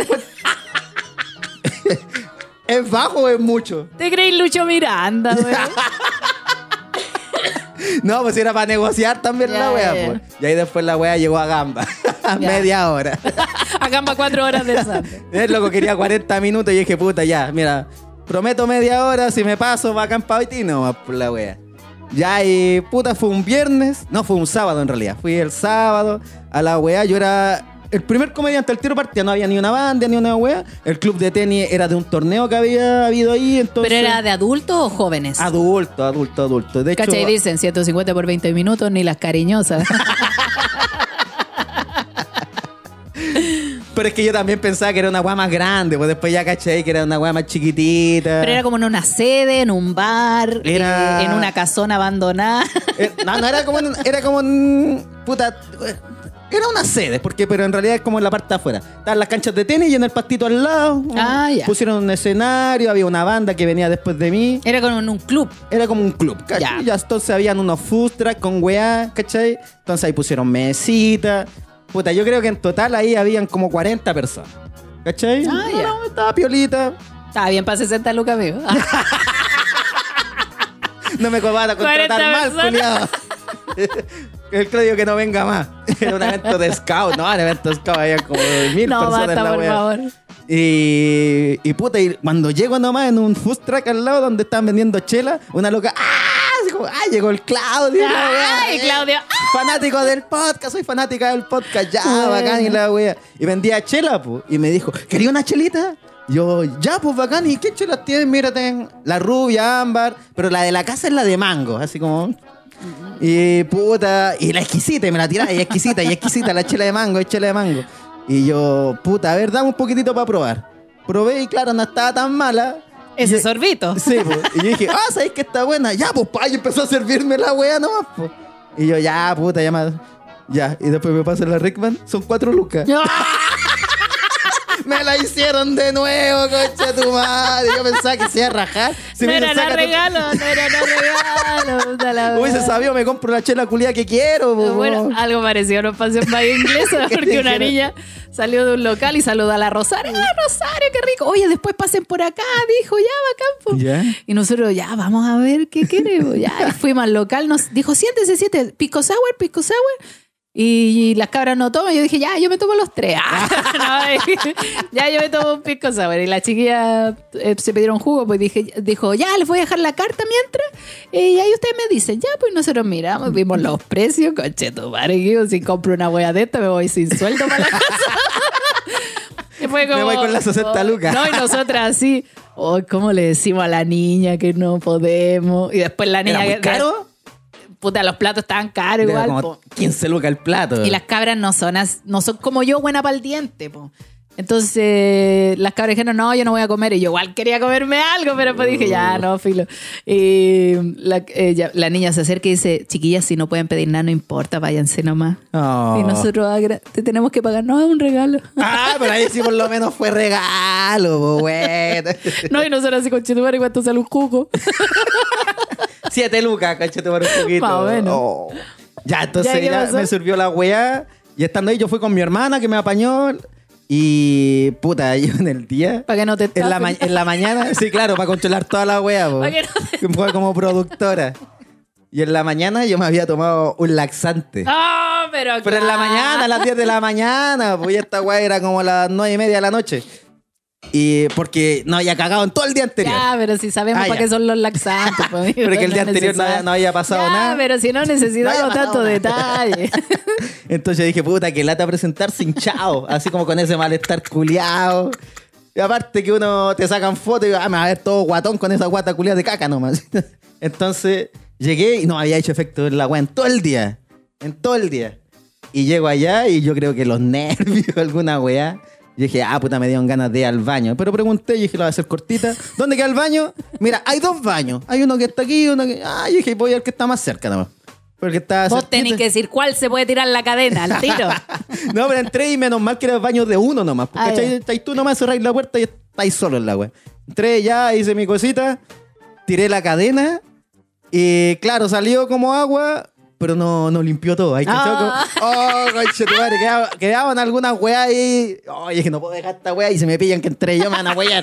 ¿Es bajo o es mucho? ¿Te crees Lucho Miranda, güey? No, pues era para negociar también Ya, la wea, ya. pues. Y ahí después la wea llegó a Gamba. Media hora. Acá para 4 horas del santo. El loco quería 40 minutos y dije, puta, ya, mira, prometo media hora, si me paso va acá en Pavitino, más por la wea. Ya, y puta, fue un viernes, no, fue un sábado en realidad. Fui el sábado a la wea, yo era el primer comediante al tiro partida, no había ni una banda ni una wea. El club de tenis era de un torneo que había habido ahí, entonces... ¿Pero era de adultos o jóvenes? Adulto. De hecho, ¿Cachai? Dicen 150 por 20 minutos, ni las cariñosas. pero es que yo también pensaba que era una wea más grande, pues después ya caché que era una wea más chiquitita. Pero era como en una sede, en un bar, Era- en una casona abandonada. No, era como puta, era una sede, pero en realidad es como en la parte de afuera. Estaban las canchas de tenis y en el pastito al lado. Ah, ya. Pusieron un escenario, había una banda que venía después de mí. Era como en un club. Era como un club, ¿cachai? Ya. Ya entonces habían unos food trucks con weá, ¿cachai? Entonces ahí pusieron mesitas. Puta, yo creo que en total ahí habían como 40 personas. ¿Cachai? Ah, ya. No, estaba piolita. Estaba bien para 60 lucas, amigo. No me cobara 40 contratar mal, personas. culiado. El Claudio que no venga más. Era un evento de scout, ¿no? En el evento de scout había como 1000 No, personas basta, en la por wea. favor. Y puta, y cuando llego nomás en un food truck al lado donde estaban vendiendo chela, una loca, ¡ah! así como, llegó el Claudio. la wea, Ay, Claudio. Fanático del podcast, soy fanática del podcast, ya, Bueno. bacán, y la wea. Y vendía chela, pues, y me dijo, ¿quería una chelita? Yo, ya, pues, bacán, ¿y qué chelas tienes? Mírate, la rubia, ámbar, pero la de la casa es la de mango, así como... Y puta, y la exquisita, y me la tiraba, y exquisita, la chela de mango, es chela de mango. Y yo, puta, a ver, dame un poquitito para probar. Probé y claro, no estaba tan mala. Ese Y- sorbito. Sí, pues. Y yo dije, ¿sabes que está buena? Ya, pues, pa, y empezó a servirme la wea nomás, pues. Y yo, ya, puta, ya más. Ya, y después me pasa la Rickman, son 4 lucas. Me la hicieron de nuevo, concha tu madre. Yo pensaba que se iba a rajar. Si No me era dicen, nada "Sácate". regalo, no era nada regalo. Puta la Hubiese wea. sabido, me compro la chela culia que quiero, po. Bueno, algo parecido nos pasó en Bahía Inglesa ¿Qué porque una dijeron? niña salió de un local y saluda a la Rosario. ¡Ah, Rosario, qué rico! Oye, después pasen por acá, dijo, ya, bacán. Po. ¿Ya? Y nosotros, ya, vamos a ver qué queremos. Ya, y fuimos al local, nos dijo, siéntese, pisco sour. Y las cabras no toman. Yo dije, ya, yo me tomo los 3. Ya, yo me tomo un pisco sour. Y la chiquilla se pidieron jugo, pues dijo, ya, les voy a dejar la carta mientras. Y ahí ustedes me dicen, ya, pues nosotros miramos, vimos los precios. Conchetumare, que si compro una wea de esta, me voy sin sueldo para la casa. Y fue Me voy con las 60 lucas. No, y nosotras así, ¿cómo le decimos a la niña que no podemos? Y después la niña... ¿Era muy caro? Puta, los platos estaban caros Era igual, como po. 15 lucas el plato. Y las cabras no son como yo, buena para el diente, po. Entonces las cabras dijeron, no, yo no voy a comer. Y yo igual quería comerme algo, pero pues dije, ya, no, filo. Y la niña se acerca y dice, chiquillas, si no pueden pedir nada, no importa, váyanse nomás. Oh. Y nosotros te tenemos que pagar, no, es un regalo. Pero ahí sí por lo menos fue regalo, po, bueno. No, y nosotros así con Chetumare, ¿cuánto sale un cuco? 7 lucas, cachete por un poquito. Más o menos. Oh. Ya, entonces ¿Ya qué ya pasó? me sirvió la weá. Y estando ahí, yo fui con mi hermana que me apañó. Y puta, yo en el día. Para que no te En la, estafen. en la mañana, sí, claro, para controlar toda la weá, po. Pa' que no te- Fue como productora. Y en la mañana yo me había tomado un laxante. ¡Ah, pero Pero en la claro! mañana, a las 10 de la mañana, pues ya esta weá era como a las 9:30 de la noche. Y porque no había cagado en todo el día anterior. Ya, pero si sabemos Ah, para ya. qué son los laxantes. Pues, amigo, Pero que el no día es anterior necesario. no había pasado Ya, nada. pero si no No necesitamos había tanto pasado detalle. Entonces dije, puta, que lata presentarse hinchado, así como con ese malestar culiado. Y aparte que uno te sacan fotos y me va a ver todo guatón con esa guata culiada de caca nomás. Entonces llegué y no había hecho efecto en la weá en todo el día. En todo el día. Y llego allá y yo creo que los nervios, alguna weá. Y dije, puta, me dieron ganas de ir al baño. Pero pregunté y dije, lo voy a hacer cortita. ¿Dónde queda el baño? Mira, hay 2 baños. Hay uno que está aquí y uno que... y dije, voy al que está más cerca nomás. Porque está Vos cerquita. tenés que decir cuál se puede tirar la cadena al tiro. No, pero entré y menos mal que era el baño de uno nomás. Porque Ya. estáis tú nomás, cerráis la puerta y estáis solo en la wea. Entré ya, hice mi cosita, tiré la cadena y claro, salió como agua, pero no limpió todo. Ahí, conchetumare, quedaban algunas weas ahí. Oye, que no puedo dejar esta wea y se me pillan que entré yo, me van a huear.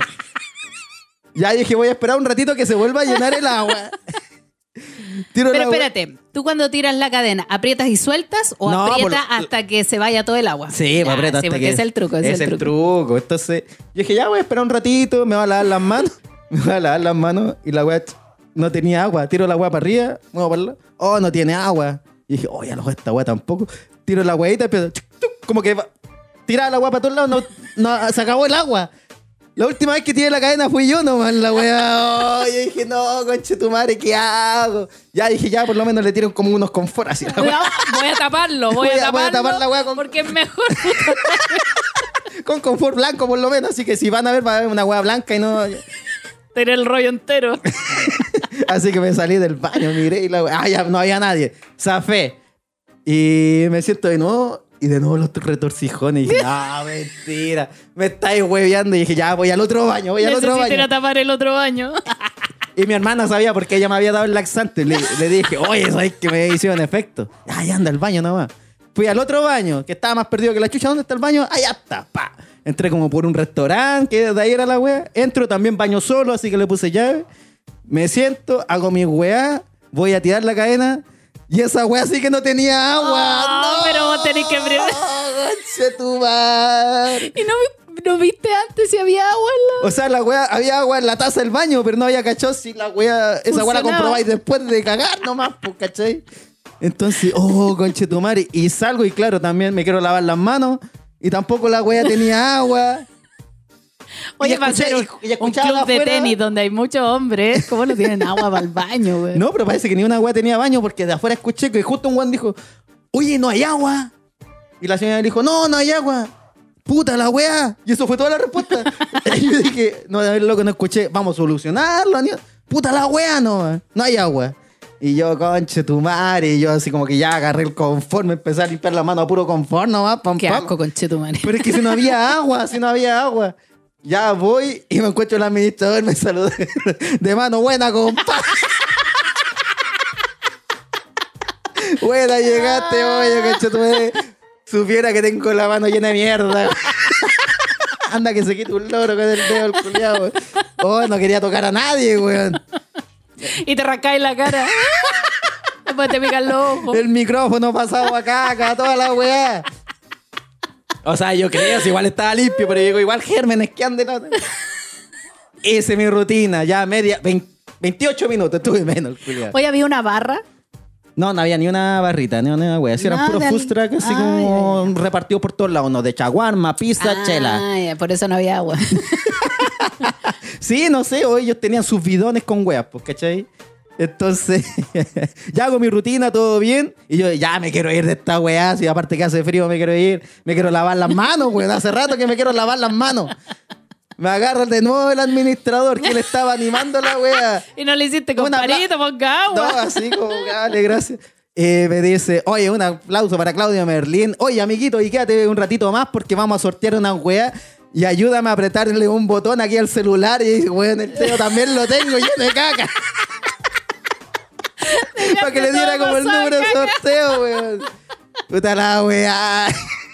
Ya dije, voy a esperar un ratito que se vuelva a llenar el agua. Tiro Pero la wea. espérate, tú cuando tiras la cadena, ¿aprietas y sueltas o No, aprietas por- hasta que se vaya todo el agua? Sí, Ya, me aprieta sí, hasta porque que... es el truco, es el truco. Entonces, yo dije, ya voy a esperar un ratito, me voy a lavar las manos. Me voy a lavar las manos y la weá no tenía agua. Tiro la weá para arriba, muevo para el lado. Oh, no tiene agua. Y dije, ya no, esta weá tampoco. Tiro la weadita y empiezo... Como que tiraba la weá para todos lados, no, se acabó el agua. La última vez que tiré la cadena fui yo nomás, la weá. Yo dije, no, conche tu madre, ¿qué hago? Ya dije, ya por lo menos le tiro como unos confort así. La weá. No, voy a taparlo, voy a Voy a taparlo. tapar la weá con- Porque es mejor. Con confort blanco por lo menos, así que si van a ver, va a haber una weá blanca y no... tener el rollo entero. Así que me salí del baño, miré y la weá, ya no había nadie. Zafé. Y me siento de nuevo y de nuevo los retorcijones. Y dije, no, mentira. Me estáis hueveando. Y dije, ya, voy al otro baño, voy al otro Necesito ir baño. a tapar el otro baño. Y mi hermana sabía porque ella me había dado el laxante. Le dije, oye, ¿sabes que me hicieron efecto? Ay, anda al baño nomás. Fui al otro baño, que estaba más perdido que la chucha. ¿Dónde está el baño? Allá está, pa. Entré como por un restaurante, que de ahí era la wea. Entro también baño solo, así que le puse llave. Me siento, hago mi weá, voy a tirar la cadena. Y esa wea sí que no tenía agua. Oh, ¡No! pero vos tenés que abrir- Conche tu madre. Y no ¿No viste antes si había agua en la... O sea, la wea, había agua en la taza del baño, pero no había cachado si la wea, esa wea la Funcionaba. comprobáis después de cagar nomás, pues, ¿cachai? Entonces, conchetumare, y salgo y claro, también me quiero lavar las manos y tampoco la wea tenía agua. Oye, Y va a ser escuché- y un escuchaba club de afuera- tenis donde hay muchos hombres. ¿Cómo no tienen agua para el baño, güey? No, pero parece que ni una wea tenía baño porque de afuera escuché que justo un weón dijo, oye, no hay agua. Y la señora le dijo, no hay agua. Puta la wea. Y eso fue toda la respuesta. Y yo dije, no, a ver, loco, no escuché. Vamos a solucionarlo. Puta la wea, no hay agua. Y yo, conche tu madre. Y yo así como que ya agarré el confort, me empecé a limpiar la mano a puro confort nomás. Pam, Qué pam. asco, conchetumare. Pero es que si no había agua. Ya voy y me encuentro el administrador, me saluda de mano buena, compa. Buena, llegaste, oye, conchetumare. Supiera que tengo la mano llena de mierda. Anda que se quite un loro con el dedo el culiao. Oh, no quería tocar a nadie, weón. Y te rascáis la cara. Después te pican los ojos. El micrófono pasado a caca, toda la weá. O sea, yo creo, si igual estaba limpio, pero digo, igual gérmenes que anden. Esa es mi rutina, ya 28 minutos, estuve menos, culiao. Hoy había una barra. No había ni una barrita, ni una wea. Si eran Nada, puros food truck así ay, como repartidos por todos lados, ¿no? De chaguarma, pizza, chela. Ya, por eso no había agua. Sí, no sé, hoy ellos tenían sus bidones con weas, pues, ¿cachai? Entonces, ya hago mi rutina, todo bien. Y yo, ya me quiero ir de esta weá. Si aparte que hace frío, me quiero ir. Me quiero lavar las manos, weón. Hace rato que me quiero lavar las manos. Me agarra de nuevo el administrador que le estaba animando la weá. Y no le hiciste Una comparito, ponga agua. No, así como, dale, gracias. Me dice, oye, un aplauso para Claudio Merlín. Oye, amiguito, y quédate un ratito más porque vamos a sortear una weá. Y ayúdame a apretarle un botón aquí al celular. Y dice, weón, el dedo también lo tengo lleno de caca. Para que le diera como el número de sorteo, weón. Puta la weá.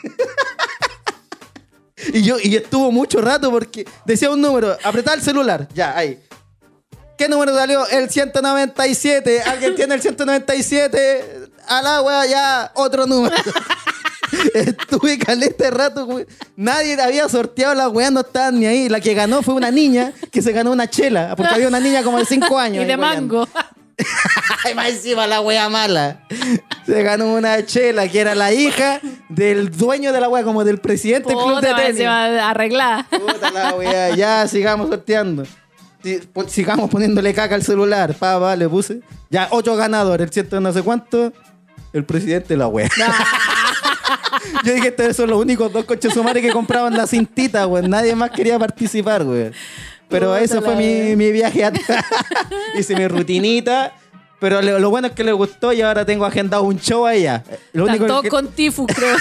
Y estuvo mucho rato porque decía un número, apretá el celular, ya, ahí. ¿Qué número salió? El 197. ¿Alguien tiene el 197? Al agua, ya, otro número. Estuve caleta de rato, güey. Nadie había sorteado la weá, no estaban ni ahí. La que ganó fue una niña que se ganó una chela, porque había una niña como de 5 años. Y ahí de weyando. mango. Ay, más encima la wea mala. Se ganó una chela que era la hija del dueño de la wea, como del presidente del club de Puta, tenis. arreglada. Puta la wea, ya sigamos sorteando. Sigamos poniéndole caca al celular. Le puse. Ya, 8 ganadores, el ciento no sé cuánto. El presidente de la wea. Yo dije, estos son los únicos 2 coches sumares que compraban la cintita, güey. Nadie más quería participar, güey. Pero Puta eso fue la wea. mi viaje atrás. Hice mi rutinita. Pero lo bueno es que le gustó y ahora tengo agendado un show allá. Lo Están único todos que, con tifus, creo.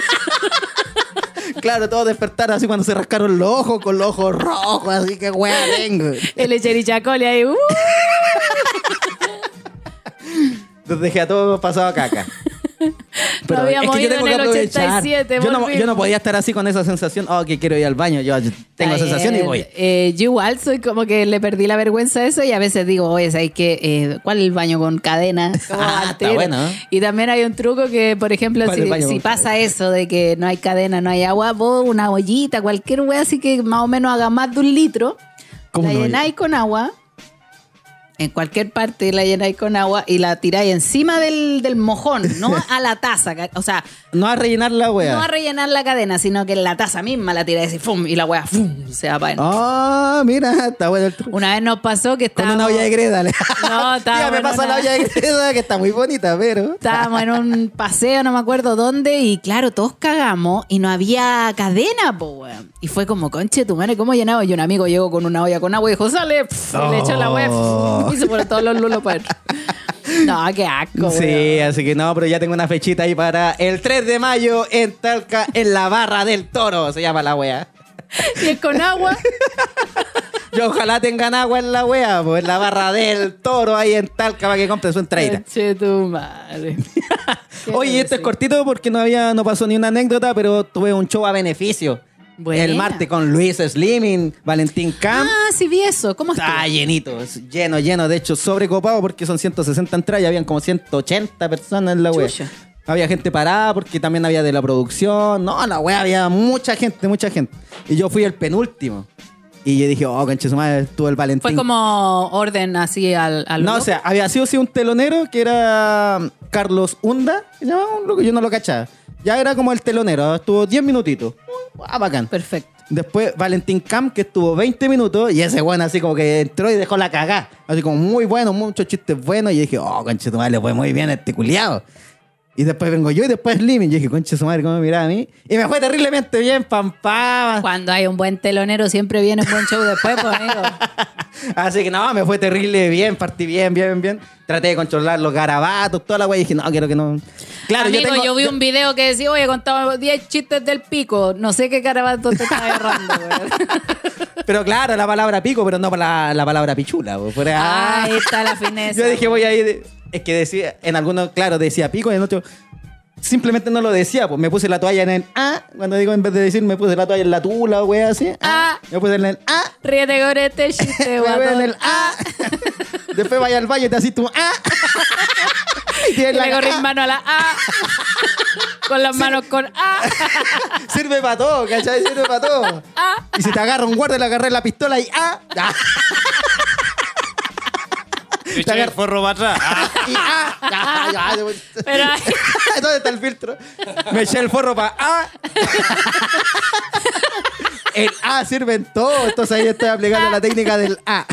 claro, todos despertaron así cuando se rascaron los ojos, con los ojos rojos, así que wea tengo. El echerichacole ahí. Los dejé a todos pasado a caca. No habíamos ido en el aprovechar. 87, Yo no volvimos. podía estar así con esa sensación, que quiero ir al baño. Yo tengo Está sensación y bien. voy. Yo igual soy como que le perdí la vergüenza a eso y a veces digo, oye, ¿sabes qué? ¿Cuál es el baño con cadena? Como al Está tiro. bueno. Y también hay un truco que, por ejemplo, ¿Cuál es el baño si con pasa eso de que no hay cadena, no hay agua, vos una ollita, cualquier wea así que más o menos haga más de 1 litro, ¿Cómo la no? llenáis con agua. En cualquier parte la llenáis con agua y la tiráis encima del mojón, no a la taza. O sea, No a rellenar la wea. no a rellenar la cadena, sino que en la taza misma la tiráis y ¡fum! Y la wea ¡fum! Se va para adentro. Mira, está bueno el truco. Una vez nos pasó que Con estábamos... una olla de greda. No, estábamos Tía, me en pasa la una- olla de greda, que está muy bonita, pero... Estábamos en un paseo, no me acuerdo dónde, y claro, todos cagamos y no había cadena, po, weón. Y fue como, conche, tu madre, ¿cómo llenaba? Y un amigo llegó con una olla con agua y dijo, sale, pf, y le echó la wea, pf, y se fueron todos los lulos para adentro. No, qué asco, Sí, weón. así que no, pero ya tengo una fechita ahí para el 3 de mayo en Talca, en la Barra del Toro, se llama la wea. Y es con agua. Yo ojalá tengan agua en la wea, pues en la Barra del Toro ahí en Talca para que compren su entraida. Conche, tu madre. Oye, esto es cortito porque no pasó ni una anécdota, pero tuve un show a beneficio. Buena. El martes con Luis Slimming, Valentín Camp. Ah, sí vi eso. ¿Cómo Está está? llenito, es lleno, de hecho sobrecopado porque son 160 entradas y habían como 180 personas en la web. Chucha. Había gente parada porque también había de la producción. No, la wea, había mucha gente, mucha gente. Y yo fui el penúltimo. Y yo dije, oh, conche su madre, estuvo el Valentín. Fue como orden así al No, o sea, había sido sí un telonero que era Carlos Hunda, que se llamaba un loco, yo no lo cachaba. Ya era como el telonero, estuvo 10 minutitos. Bacán. Perfecto. Después Valentín Camp, que estuvo 20 minutos, y ese bueno así como que entró y dejó la cagá. Así como muy bueno, muchos chistes buenos. Y dije, oh, conche tu madre, le fue muy bien a este culiado. Y después vengo yo y después Slim. Y yo dije, conche su madre, ¿cómo me miraba a mí? Y me fue terriblemente bien, pam. Cuando hay un buen telonero siempre viene un buen show después, pues, amigo. Así que no, me fue terrible bien, partí bien. Traté de controlar los garabatos, toda la wea. Y dije, no, quiero que no. Claro, Amigo, yo vi un video que decía, oye, contaba 10 chistes del pico. No sé qué carabato te estás agarrando, weón. Pero claro, la palabra pico, pero no la palabra pichula. Ahí está la fineza. Yo dije, voy a ir. Es que decía, en algunos, claro, decía pico, y en otros simplemente no lo decía. Pues me puse la toalla en el A. Cuando digo, en vez de decir, me puse la toalla en la tula, wea, así. Me puse en el A. Ríete con este chiste, Me guato. puse en el A. Después vaya al baño y te así tú A. Y tienes Y le corrí A. mano a la A. Con las manos con A. Sirve para todo, ¿cachai? Sirve para todo. Y si te agarra un guardia, le agarré la pistola y ¡ah! Eché el forro para atrás. Y ¡ah! Pero ¿Dónde está el filtro? Me eché el forro para ¡ah! El A sirve en todo. Entonces ahí estoy aplicando la técnica del A.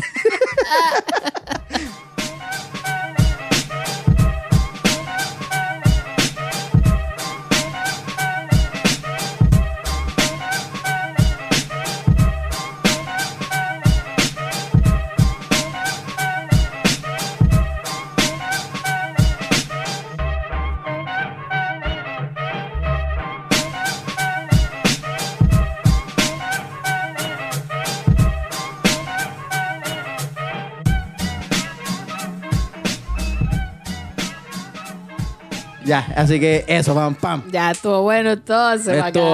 Ya, así que eso, pam. ya estuvo bueno entonces.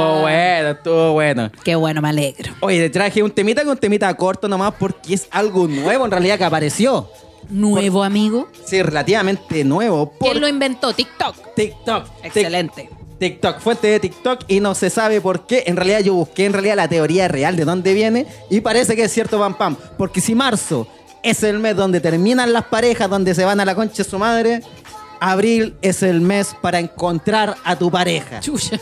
Estuvo bueno. Qué bueno, me alegro. Oye, te traje un temita corto nomás porque es algo nuevo en realidad que apareció. ¿Nuevo, amigo? Sí, relativamente nuevo. Por ¿Quién lo inventó? TikTok. TikTok. Excelente. TikTok, fuente de TikTok y no se sabe por qué. En realidad yo busqué la teoría real de dónde viene y parece que es cierto, pam. Porque si marzo es el mes donde terminan las parejas, donde se van a la concha de su madre, abril es el mes para encontrar a tu pareja. Chucha.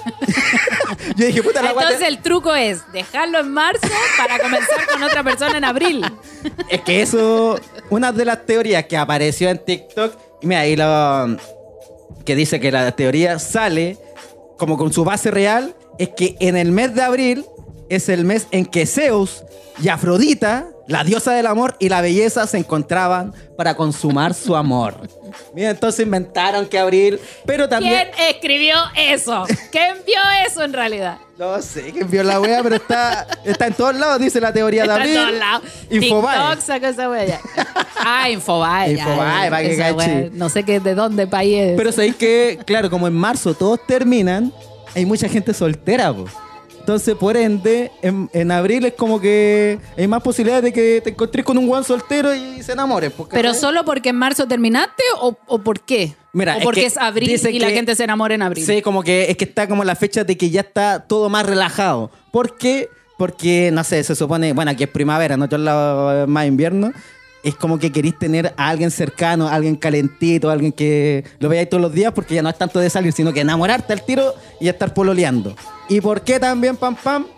Yo dije, puta la Entonces guata. el truco es dejarlo en marzo para comenzar con otra persona en abril. Es que eso, una de las teorías que apareció en TikTok, y mira, ahí lo que dice que la teoría sale como con su base real, es que en el mes de abril es el mes en que Zeus y Afrodita, la diosa del amor y la belleza, se encontraban para consumar su amor. Mira, entonces inventaron que abril, pero también... ¿Quién escribió eso? ¿Quién vio eso en realidad? No sé quién vio la wea, pero está en todos lados, dice la teoría de Está abril. en todos lados. Infobae. TikTok sacó esa wea ya. Infobae. ya, Infobae, para que esa wea, cache. no sé qué, de dónde país es. Pero sabéis que, claro, como en marzo todos terminan, hay mucha gente soltera, po. Entonces, por ende, en abril es como que hay más posibilidades de que te encontres con un guan soltero y se enamoren. ¿Pero solo porque en marzo terminaste o por qué? Mira, ¿O es porque que es abril dice y la que- gente se enamora en abril? Sí, como que es que está como la fecha de que ya está todo más relajado. ¿Por qué? Porque, no sé, se supone, bueno, aquí es primavera, en otros lados es más invierno. Es como que queréis tener a alguien cercano, a alguien calentito, a alguien que lo veáis todos los días, porque ya no es tanto de salir, sino que enamorarte al tiro y estar pololeando. ¿Y por qué también, pam?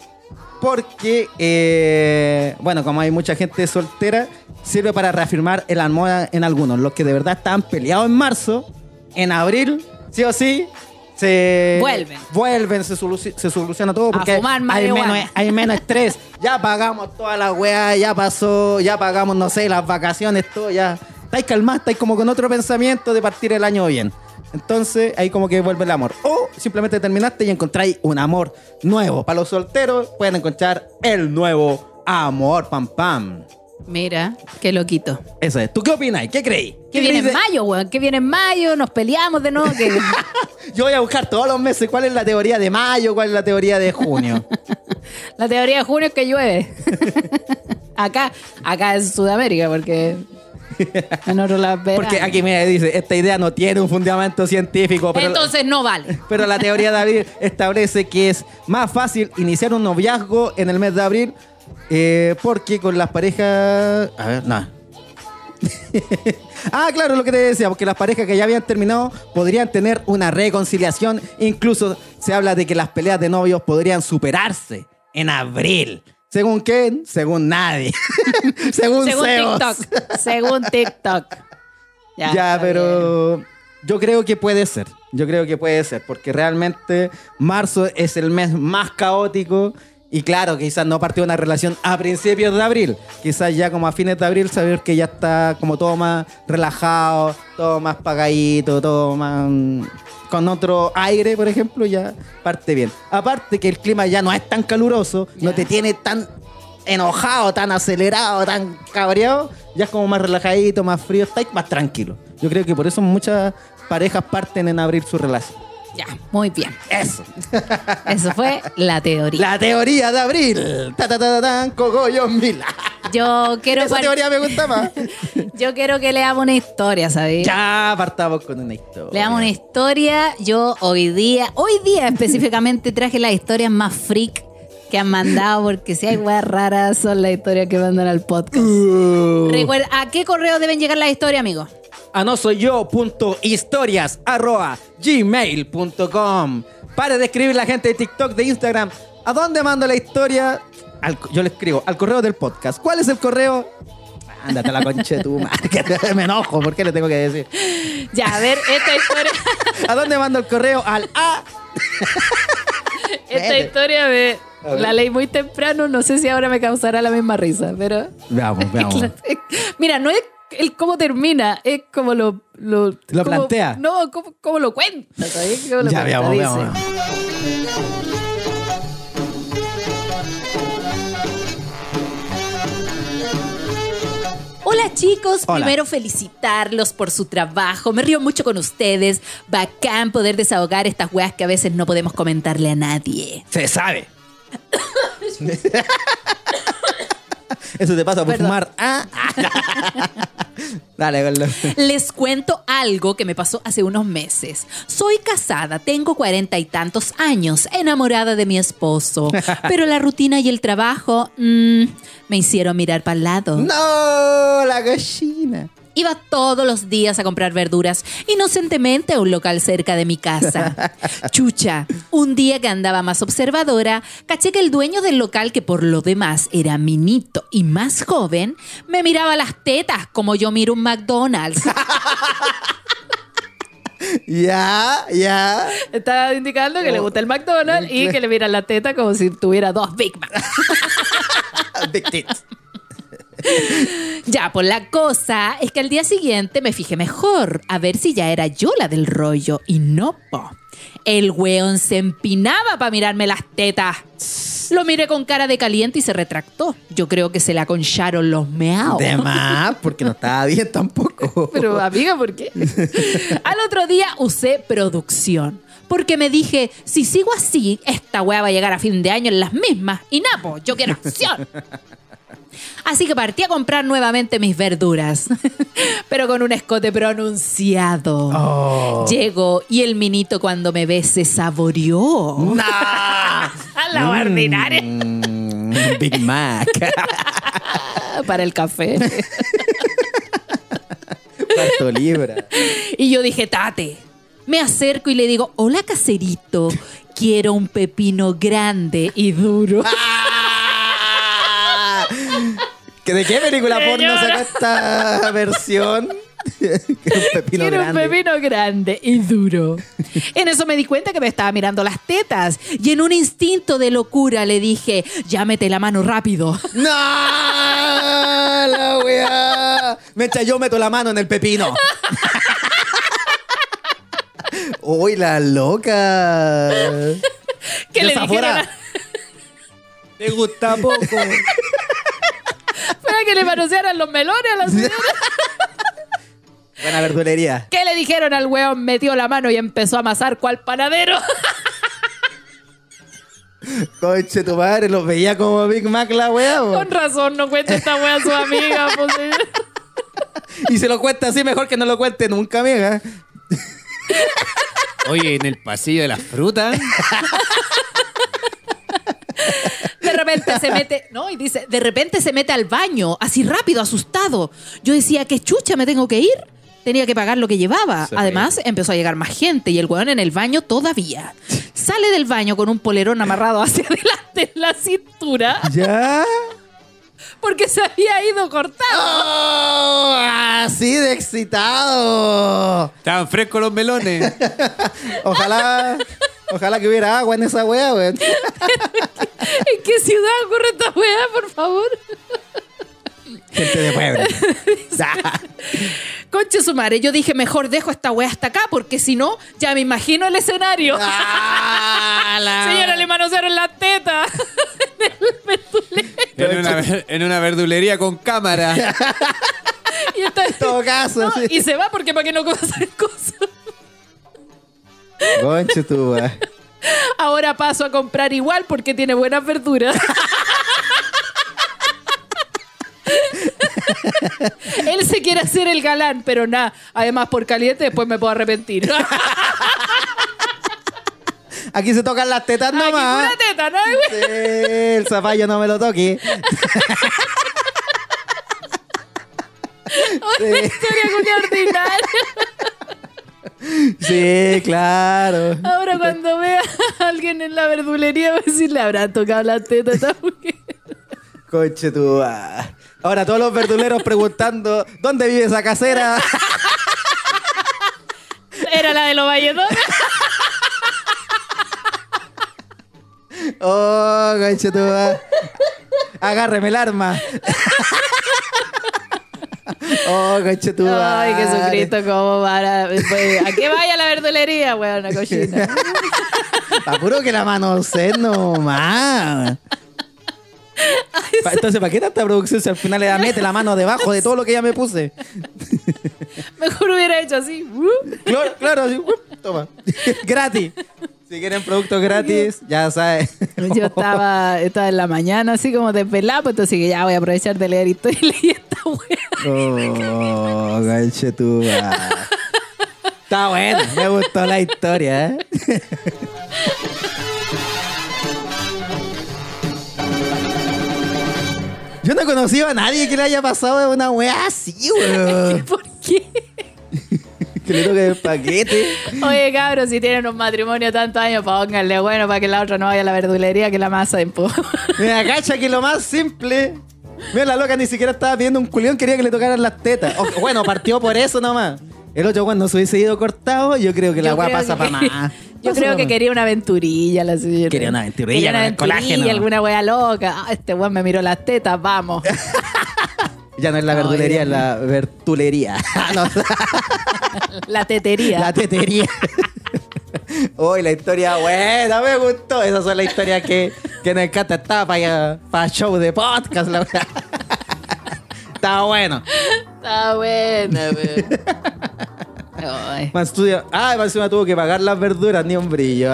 Porque, bueno, como hay mucha gente soltera, sirve para reafirmar el amor en algunos. Los que de verdad estaban peleados en marzo, en abril, sí o sí, se vuelven, se soluciona todo porque A fumar hay marihuana. hay menos estrés. Ya pagamos toda la weá, ya pasó, ya pagamos, no sé, las vacaciones, todo, ya. Estáis calmados, estáis como con otro pensamiento de partir el año bien. Entonces ahí como que vuelve el amor. O simplemente terminaste y encontráis un amor nuevo. Para los solteros pueden encontrar el nuevo amor, pam. Mira, qué loquito. Eso es. ¿Tú qué opináis? ¿Qué creéis? ¿Qué viene en mayo, weón? ¿Qué viene en mayo? Nos peleamos de nuevo. ¿Qué? Yo voy a buscar todos los meses cuál es la teoría de mayo, cuál es la teoría de junio. La teoría de junio es que llueve. Acá en Sudamérica, porque En otro lado verán. Porque aquí me dice, esta idea no tiene un fundamento científico, pero, Entonces no vale. pero la teoría de abril establece que es más fácil iniciar un noviazgo en el mes de abril porque con las parejas... A ver, no. Ah, claro, lo que te decía, porque las parejas que ya habían terminado podrían tener una reconciliación. Incluso se habla de que las peleas de novios podrían superarse en abril. ¿Según quién? Según nadie. Según Zeus. TikTok. Según TikTok. Ya, está pero yo creo que puede ser. Yo creo que puede ser, porque realmente marzo es el mes más caótico. Y claro, quizás no partió una relación a principios de abril. Quizás ya como a fines de abril saber que ya está como todo más relajado, todo más pagadito, todo más con otro aire, por ejemplo, ya parte bien. Aparte que el clima ya no es tan caluroso, no te tiene tan enojado, tan acelerado, tan cabreado. Ya es como más relajadito, más frío, estáis más tranquilo. Yo creo que por eso muchas parejas parten en abrir su relación. Ya, muy bien. Eso. Eso fue la teoría. La teoría de abril. Ta, ta, ta, ta, tan, cogollos mil. Yo quiero Esa teoría me gusta más. Yo quiero que leamos una historia, ¿sabes? Ya partamos con una historia. Leamos una historia. Yo hoy día específicamente traje las historias más freak que han mandado, porque si hay weas raras son las historias que mandan al podcast. Recuerda, ¿a qué correo deben llegar las historias, amigos? A no soy yo.historias@gmail.com. Pare de escribir la gente de TikTok, de Instagram. ¿A dónde mando la historia? Yo le escribo al correo del podcast. ¿Cuál es el correo? Ándate a la concha de tu madre, que me enojo. ¿Por qué le tengo que decir? Ya, a ver, esta historia. ¿A dónde mando el correo? Al A. Esta historia la leí muy temprano. No sé si ahora me causará la misma risa, pero. Veamos. Mira, no es el cómo termina, es como lo cómo, plantea. No, cómo lo cuenta, ¿sabes? Cómo lo Ya, cuenta, veamos. Hola chicos, Hola. Primero felicitarlos por su trabajo. Me río mucho con ustedes. Bacán poder desahogar estas weas que a veces no podemos comentarle a nadie. Se sabe. Eso te pasa por Perdón. fumar. Dale, Carlos. Les cuento algo que me pasó hace unos meses. Soy casada, tengo 40 y tantos años, enamorada de mi esposo. Pero la rutina y el trabajo me hicieron mirar para el lado. No, la gallina. Iba todos los días a comprar verduras inocentemente a un local cerca de mi casa. Chucha, un día que andaba más observadora, caché que el dueño del local, que por lo demás era minito y más joven, me miraba las tetas como yo miro un McDonald's. Ya. Estaba indicando que le gusta el McDonald's y que le miran la teta como si tuviera 2 Big Mac. Big tits. Ya, pues la cosa es que al día siguiente me fijé mejor a ver si ya era yo la del rollo. Y no, po. El weón se empinaba para mirarme las tetas. Lo miré con cara de caliente y se retractó. Yo creo que se le aconcharon los meaos. De más, porque no estaba bien tampoco. Pero amiga, ¿por qué? Al otro día usé producción. Porque me dije, si sigo así, esta weá va a llegar a fin de año en las mismas. Y napo, yo quiero acción. Así que partí a comprar nuevamente mis verduras, pero con un escote pronunciado. Oh. Llego y el minito cuando me ve se saboreó. Nah. A la ordinaria. Big Mac. Para el café. Cuarto libra. Y yo dije, tate. Me acerco y le digo, hola caserito, quiero un pepino grande y duro. ¿De qué película porno Señora. saca esta versión? Un pepino Quiero grande. un pepino grande y duro. En eso me di cuenta que me estaba mirando las tetas y en un instinto de locura le dije, ya mete la mano rápido. ¡No! ¡La weá! Mientras yo meto la mano en el pepino. ¡Uy, la loca! Que le dijeron Desaforada. ¿Te gusta poco? para que le manosearan los melones a la señora. Buena verdulería. ¿Qué le dijeron al weón? Metió la mano y empezó a amasar cual panadero. Conche tu madre, los veía como Big Mac la weá. po. Con razón no cuenta esta wea a su amiga. Pues, Y se lo cuenta así, mejor que no lo cuente nunca, amiga. Oye, en el pasillo de las frutas. De repente se mete, no, y dice, de repente se mete al baño, así rápido, asustado. Yo decía, ¿qué chucha me tengo que ir? Tenía que pagar lo que llevaba. Sí. Además, empezó a llegar más gente y el weón en el baño todavía. Sale del baño con un polerón amarrado hacia adelante en la cintura ¿Ya? porque se había ido cortado. ¡Oh! Así de excitado. Estaban frescos los melones. Ojalá que hubiera agua en esa wea, weón. ¿En qué ciudad ocurre esta weá, por favor? Gente de pueblo. Conche su madre, yo dije, mejor dejo esta weá hasta acá, porque si no, ya me imagino el escenario. Señora, le manosearon las tetas. En una verdulería con cámara. Y está, En todo caso, no, sí. y se va porque para que no pasen cosas. Conche tu wea. Ahora paso a comprar igual porque tiene buenas verduras. Él se quiere hacer el galán, pero nada. Además, por caliente, después me puedo arrepentir. Aquí se tocan las tetas Aquí nomás. pura teta, ¿no? Sí, el zapallo no me lo toque. Una historia culia ordinaria. Sí, claro. Ahora cuando vea a alguien en la verdulería, voy a decir, le habrán tocado las tetas a esta mujer. Conche tu wea. Ahora todos los verduleros preguntando, ¿dónde vive esa casera? Era la de los valletones. Oh, conche tu wea. Agárreme el arma. Oh, conche tu wea. Ay, Jesucristo, ¿cómo para? Pues, ¿a qué vaya la verdulería, weón? Una cochina. Apuro que la manoseen nomás. Entonces, ¿para qué tanta producción si al final ella mete la mano debajo de todo lo que ya me puse? Mejor hubiera hecho así. Claro, así, toma. Gratis. Si quieren productos gratis, ya sabes. Yo estaba en la mañana así como desvelada, pues entonces que ya voy a aprovechar de leer historia y leí esta wea. Oh, ganche tú. Está bueno, me gustó la historia, ¿eh? Yo no he conocido a nadie que le haya pasado una wea así, weón. ¿Por qué? Que le toque el paquete. Oye, cabros, si tienen un matrimonio tantos años, pónganle bueno para que la otra no vaya a la verdulería que la masa en po. Mira, cacha que lo más simple. Mira, la loca ni siquiera estaba pidiendo un culión, quería que le tocaran las tetas. O, bueno, partió por eso nomás. El otro cuando se hubiese ido cortado, yo creo que la weá pasa para más. Yo creo que quería una aventurilla la señora. Quería una aventurilla Quería una con el aventurilla, colágeno. alguna wea loca. Ah, este weón me miró las tetas, vamos. Ya no es la Ay, verdulería, es Dios la vertulería. No, La tetería. la tetería. Uy, la historia buena, me gustó. Esas son las historias que nos encanta. Estaba para show de podcast. La weá. Estaba bueno. Está buena, weón. Ay. Más estudio. Más encima tuvo que pagar las verduras, ni un brillo.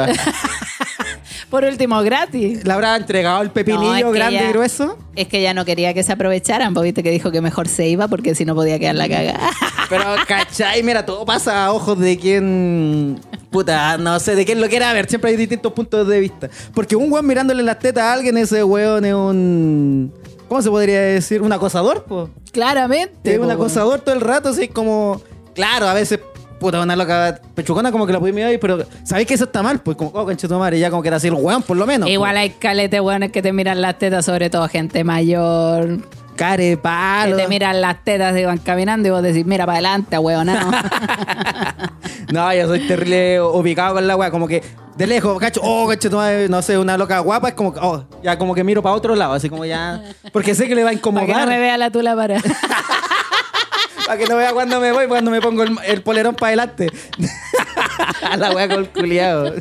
Por último, gratis. ¿Le habrá entregado el No, pepinillo es que grande ya- y grueso? Es que ya no quería que se aprovecharan, porque viste que dijo que mejor se iba porque si no podía quedar la cagada. Pero, ¿cachai? Mira, todo pasa a ojos de quien... Puta, no sé, de quién lo quiera ver. Siempre hay distintos puntos de vista. Porque un weón mirándole las tetas a alguien, ese weón es un... ¿Cómo se podría decir? ¿Un acosador, po? Claramente. Es un po, acosador todo el rato, así como... Claro, a veces... Puta, una loca pechucona como que la puede mirar ahí, pero ¿sabéis que eso está mal? Pues como, conchetumare, ya como que era así el weón, por lo menos. Igual hay calete weones que te miran las tetas, sobre todo gente mayor. Care Que palo. te miran las tetas y van caminando y vos decís, mira para adelante, weón. No, yo soy terrible ubicado con la weá, como que de lejos, cacho, conchetumare, no sé, una loca guapa, es como que, ya como que miro para otro lado, así como ya... Porque sé que le va a Para que no incomodar. me vea la tula para. Para que no vea cuando me voy, cuando me pongo el polerón para adelante. La wea con el culiado.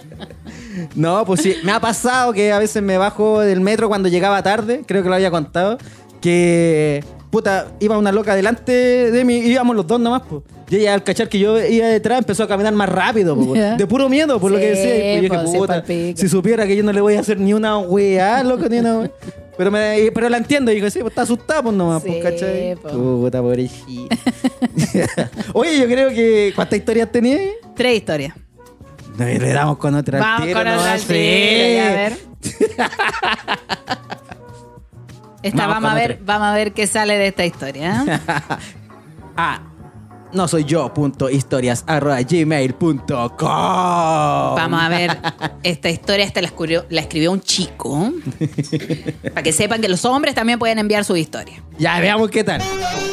No, pues sí, me ha pasado que a veces me bajo del metro cuando llegaba tarde, creo que lo había contado, que puta, iba una loca delante de mí, íbamos los dos nomás, pues. Y ella al cachar que yo iba detrás empezó a caminar más rápido, pues, Ya. de puro miedo, por lo que Sí, decía. Y pues yo pues, sí, dije, puta, palpico. si supiera que yo no le voy a hacer ni una weá, loco, ni una weá. Pero la entiendo, digo, sí, pues está asustado, pues nomás, Sí, pues, ¿cachai? po. Puta, pobrecita. Oye, yo creo que... ¿Cuántas historias tenías? 3 historias. No, y le damos con otra al Vamos tiro, con otra al sí. tiro, ya, a ver. Vamos con otra. Vamos a ver qué sale de esta historia. ¿eh? No soy yo, .historias@gmail.com. Vamos a ver esta historia. Esta la escribió un chico. Para que sepan que los hombres también pueden enviar su historia. Ya, veamos qué tal.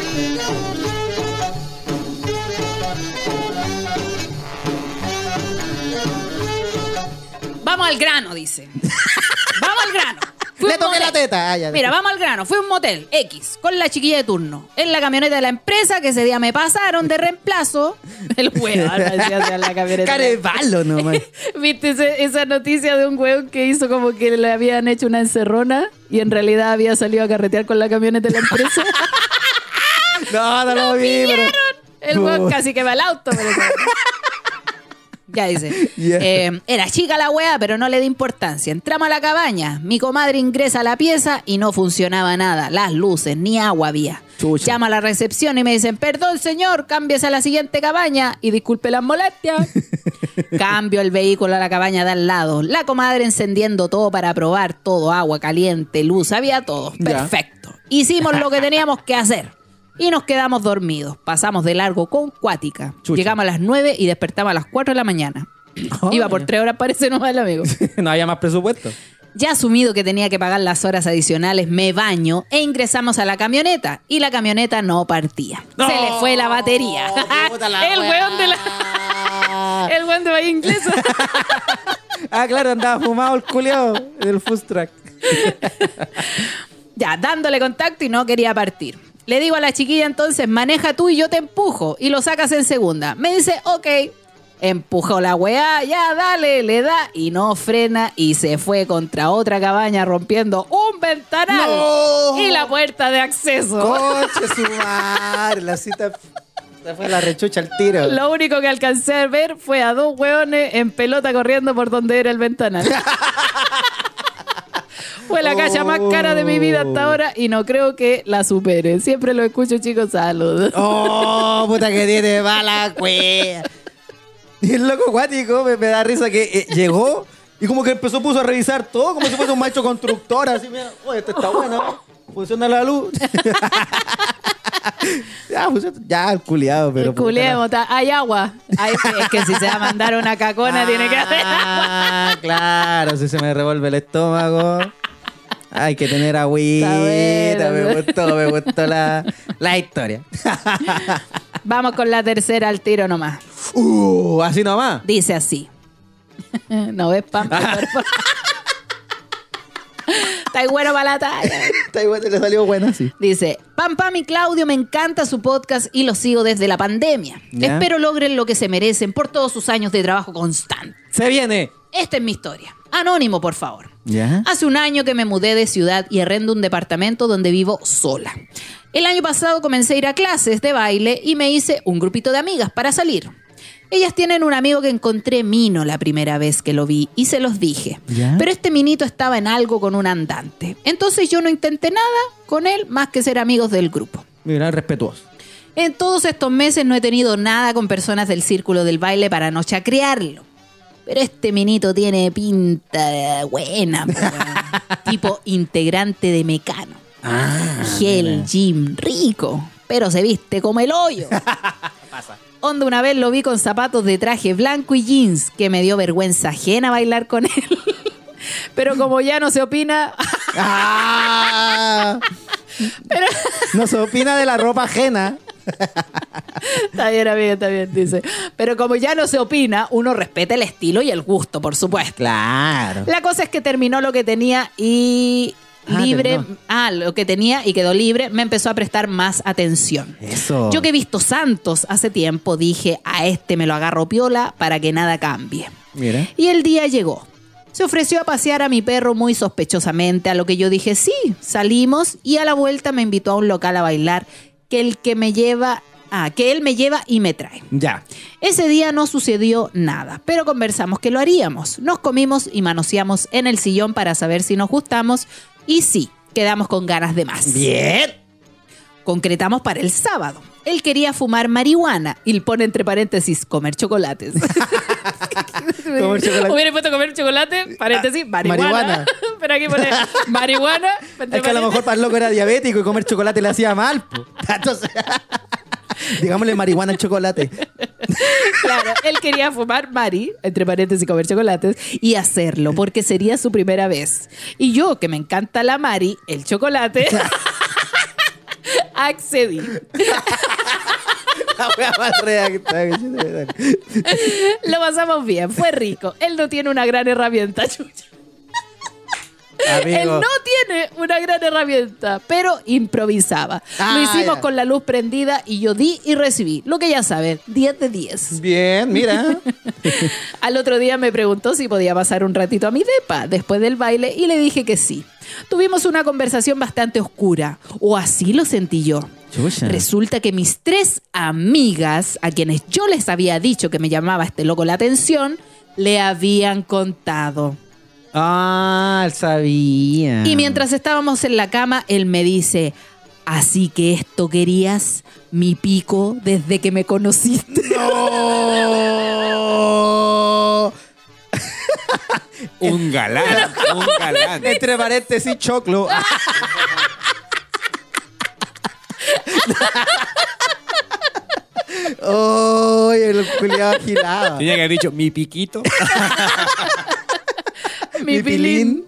Vamos al grano, dice. Vamos al grano. Fui Le un toqué motel. la teta. Ya. Mira, vamos al grano. Fui a un motel X con la chiquilla de turno. En la camioneta de la empresa que ese día me pasaron de reemplazo. El weón hacía la camioneta. Carevalo nomás. ¿Viste esa noticia de un weón que hizo como que le habían hecho una encerrona y en realidad había salido a carretear con la camioneta de la empresa? No lo vi, pero... El weón casi que va al auto. Pero... Ya dice. Yeah. Era chica la weá, pero no le di importancia. Entramos a la cabaña. Mi comadre ingresa a la pieza y no funcionaba nada. Las luces, ni agua había. Chucha. Llama a la recepción y me dicen, perdón señor, cámbiese a la siguiente cabaña y disculpe las molestias. Cambio el vehículo a la cabaña de al lado. La comadre encendiendo todo para probar todo. Agua caliente, luz, había todo. Ya. Perfecto. Hicimos lo que teníamos que hacer. Y nos quedamos dormidos. Pasamos de largo con cuática. Chucha. Llegamos a las 9 y despertamos a las 4 de la mañana. Iba por 3 horas, parece nomás el amigo. No había más presupuesto. Ya asumido que tenía que pagar las horas adicionales, me baño e ingresamos a la camioneta. Y la camioneta no partía. No. Se le fue la batería. Puta la El weá. weón de la... El weón de Bahía Inglesa. Claro, andaba fumado el culiao del food truck. Ya, dándole contacto y no quería partir. Le digo a la chiquilla entonces, maneja tú y yo te empujo. Y lo sacas en segunda. Me dice, ok. Empujó la weá, ya dale, le da y no frena y se fue contra otra cabaña rompiendo un ventanal ¡No! y la puerta de acceso. Coche su madre, la cita se fue la rechucha al tiro. Lo único que alcancé a ver fue a 2 hueones en pelota corriendo por donde era el ventanal. Fue la calle más cara de mi vida hasta ahora y no creo que la supere. Siempre lo escucho, chicos, saludos. Oh, puta que tiene mala cueva. Y el loco cuático me da risa que llegó y como que puso a revisar todo como si fuese un maestro constructor. Así, mira, oye, esto está bueno. Funciona la luz. Ya, el culiado, pero... Culeemos, hay agua. Es que si se va a mandar una cacona tiene que haber agua. Ah, claro, si se me revuelve el estómago. Hay que tener agüita. Está bueno. Me gustó la historia. Vamos con la tercera al tiro nomás. Así nomás. Dice así. ¿No ves, Pam? Está bueno para la talla. Está igual, le salió bueno así. Dice, Pam Pam y Claudio, me encanta su podcast y lo sigo desde la pandemia. ¿Ya? Espero logren lo que se merecen por todos sus años de trabajo constante. Se viene. Esta es mi historia. Anónimo, por favor. ¿Ya? Hace un año que me mudé de ciudad y arrendo un departamento donde vivo sola. El año pasado comencé a ir a clases de baile y me hice un grupito de amigas para salir. Ellas tienen un amigo que encontré mino la primera vez que lo vi y se los dije. ¿Ya? Pero este minito estaba en algo con un andante. Entonces yo no intenté nada con él más que ser amigos del grupo. Mira, respetuoso. En todos estos meses no he tenido nada con personas del círculo del baile para no chacrearlo. Pero este minito tiene pinta buena, po, weón. Tipo integrante de Mecano. Gel, gym, rico, pero se viste como el hoyo. Onda, una vez lo vi con zapatos de traje blanco y jeans, que me dio vergüenza ajena bailar con él. Pero como ya no se opina... Pero... No se opina de la ropa ajena. Está bien, amiga, está bien, dice. Pero como ya no se opina, uno respeta el estilo y el gusto, por supuesto. Claro. La cosa es que terminó lo que tenía y libre. terminó. Lo que tenía y quedó libre, me empezó a prestar más atención. Eso. Yo que he visto santos hace tiempo, dije, a este me lo agarro piola para que nada cambie. Mira. Y el día llegó. Se ofreció a pasear a mi perro muy sospechosamente, a lo que yo dije sí. Salimos y a la vuelta me invitó a un local a bailar que él me lleva y me trae. Ya. Ese día no sucedió nada, pero conversamos que lo haríamos. Nos comimos y manoseamos en el sillón para saber si nos gustamos y sí, Quedamos con ganas de más. Bien. Concretamos para el sábado. Él quería fumar marihuana y le pone entre paréntesis comer chocolates. Comer chocolate. Hubiera puesto comer chocolate, paréntesis, marihuana. marihuana. Pero aquí pone marihuana. entre Es que a lo mejor para el loco era diabético y comer chocolate le hacía mal. Po. Entonces, digámosle marihuana al chocolate. Claro, él quería fumar mari, entre paréntesis, comer chocolates, y hacerlo, porque sería su primera vez. Y yo, que me encanta la mari, el chocolate, accedí. La wea más redactada. Lo pasamos bien, fue rico. Él no tiene una gran herramienta, chucha. Él Amigo. no tiene una gran herramienta, pero improvisaba. Ah, Lo hicimos ya. con la luz prendida y yo di y recibí. Lo que ya saben, 10 de 10. Bien, mira. Al otro día me preguntó si podía pasar un ratito a mi depa después del baile y le dije que sí. Tuvimos una conversación bastante oscura, o así lo sentí yo. Chucha. Resulta que mis 3 amigas, a quienes yo les había dicho que me llamaba este loco la atención, le habían contado. Ah, él sabía. Y mientras estábamos en la cama, él me dice, así que esto querías, mi pico, desde que me conociste. ¡No! Un galán, un galán. Entre paréntesis, choclo. ¡Oh! El culiado agilado. Tenía que haber dicho mi piquito. Mi pilín.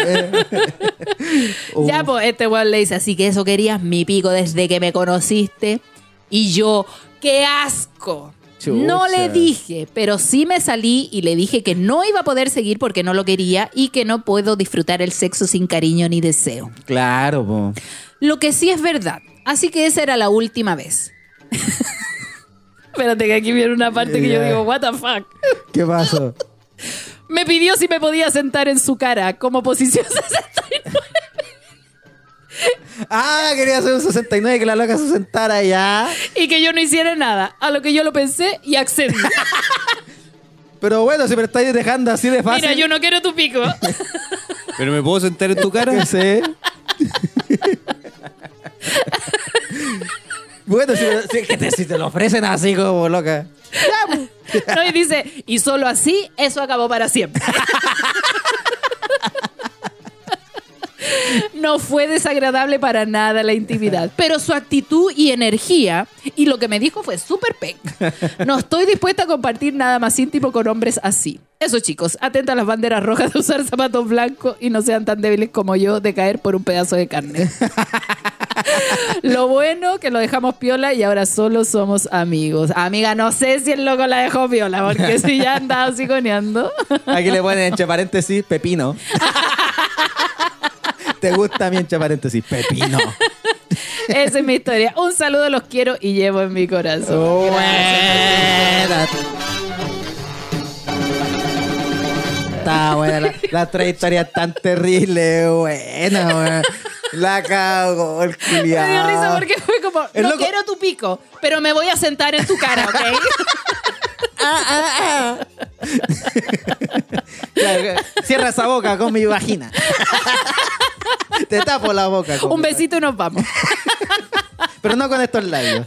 Ya, pues, este weón le dice, así que eso querías, mi pico, desde que me conociste. Y yo, ¡qué asco! Chucha. No le dije, pero sí me salí y le dije que no iba a poder seguir porque no lo quería y que no puedo disfrutar el sexo sin cariño ni deseo. Claro, po. Lo que sí es verdad. Así que esa era la última vez. Espérate que aquí viene una parte que yo Ya. digo, what the fuck. ¿Qué pasó? Me pidió si me podía sentar en su cara como posición 69. Ah, quería hacer un 69 que la loca se sentara ya. Y que yo no hiciera nada. A lo que yo lo pensé y accedí. Pero bueno, si me estáis dejando así de fácil. Mira, yo no quiero tu pico. ¿Pero me puedo sentar en tu cara? Sí. Bueno, si te lo ofrecen así como loca. No, y dice, y solo así, eso acabó para siempre. No fue desagradable para nada la intimidad, pero su actitud y energía, y lo que me dijo fue súper pec. No estoy dispuesta a compartir nada más íntimo con hombres así. Eso, chicos, atenta a las banderas rojas de usar zapatos blancos y no sean tan débiles como yo de caer por un pedazo de carne. Lo bueno que lo dejamos piola y ahora solo somos amigos. Amiga, no sé si el loco la dejó piola, porque si ya andaba cigoneando. Aquí le ponen entre paréntesis pepino. ¿Te gusta mi entre paréntesis pepino? Esa es mi historia. Un saludo, los quiero y llevo en mi corazón. Buena. Está buena. La trayectoria es tan terrible, buena, weón. La cago, el Me dio risa culiao. porque fue como, El no loco- quiero tu pico, pero me voy a sentar en tu cara, ¿ok? Claro, cierra esa boca con mi vagina. Te tapo la boca. con Un mi besito y nos vamos. vagina. Pero no con estos labios.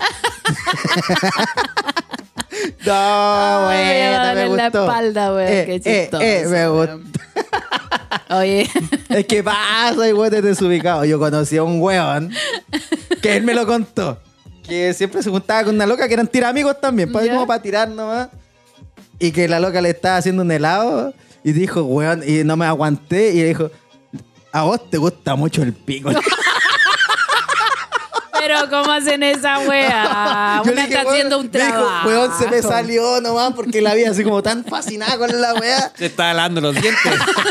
No, Ay, me va a buena, me doler la gustó. espalda, weón, qué chistoso, me weón. gustó. Oye, Es que pasa, y weón, desubicado. Yo conocí a un weón que él me lo contó. Que siempre se juntaba con una loca que eran tiramigos también, Ya. como para tirar nomás. Y que la loca le estaba haciendo un helado y dijo, weón, y no me aguanté y le dijo, a vos te gusta mucho el pico. pero ¿cómo hacen esa wea? Yo Una le dije, está haciendo un me dijo, trabajo. weón, se me salió nomás porque la vi así como tan fascinada con la wea. Se está lavando los dientes.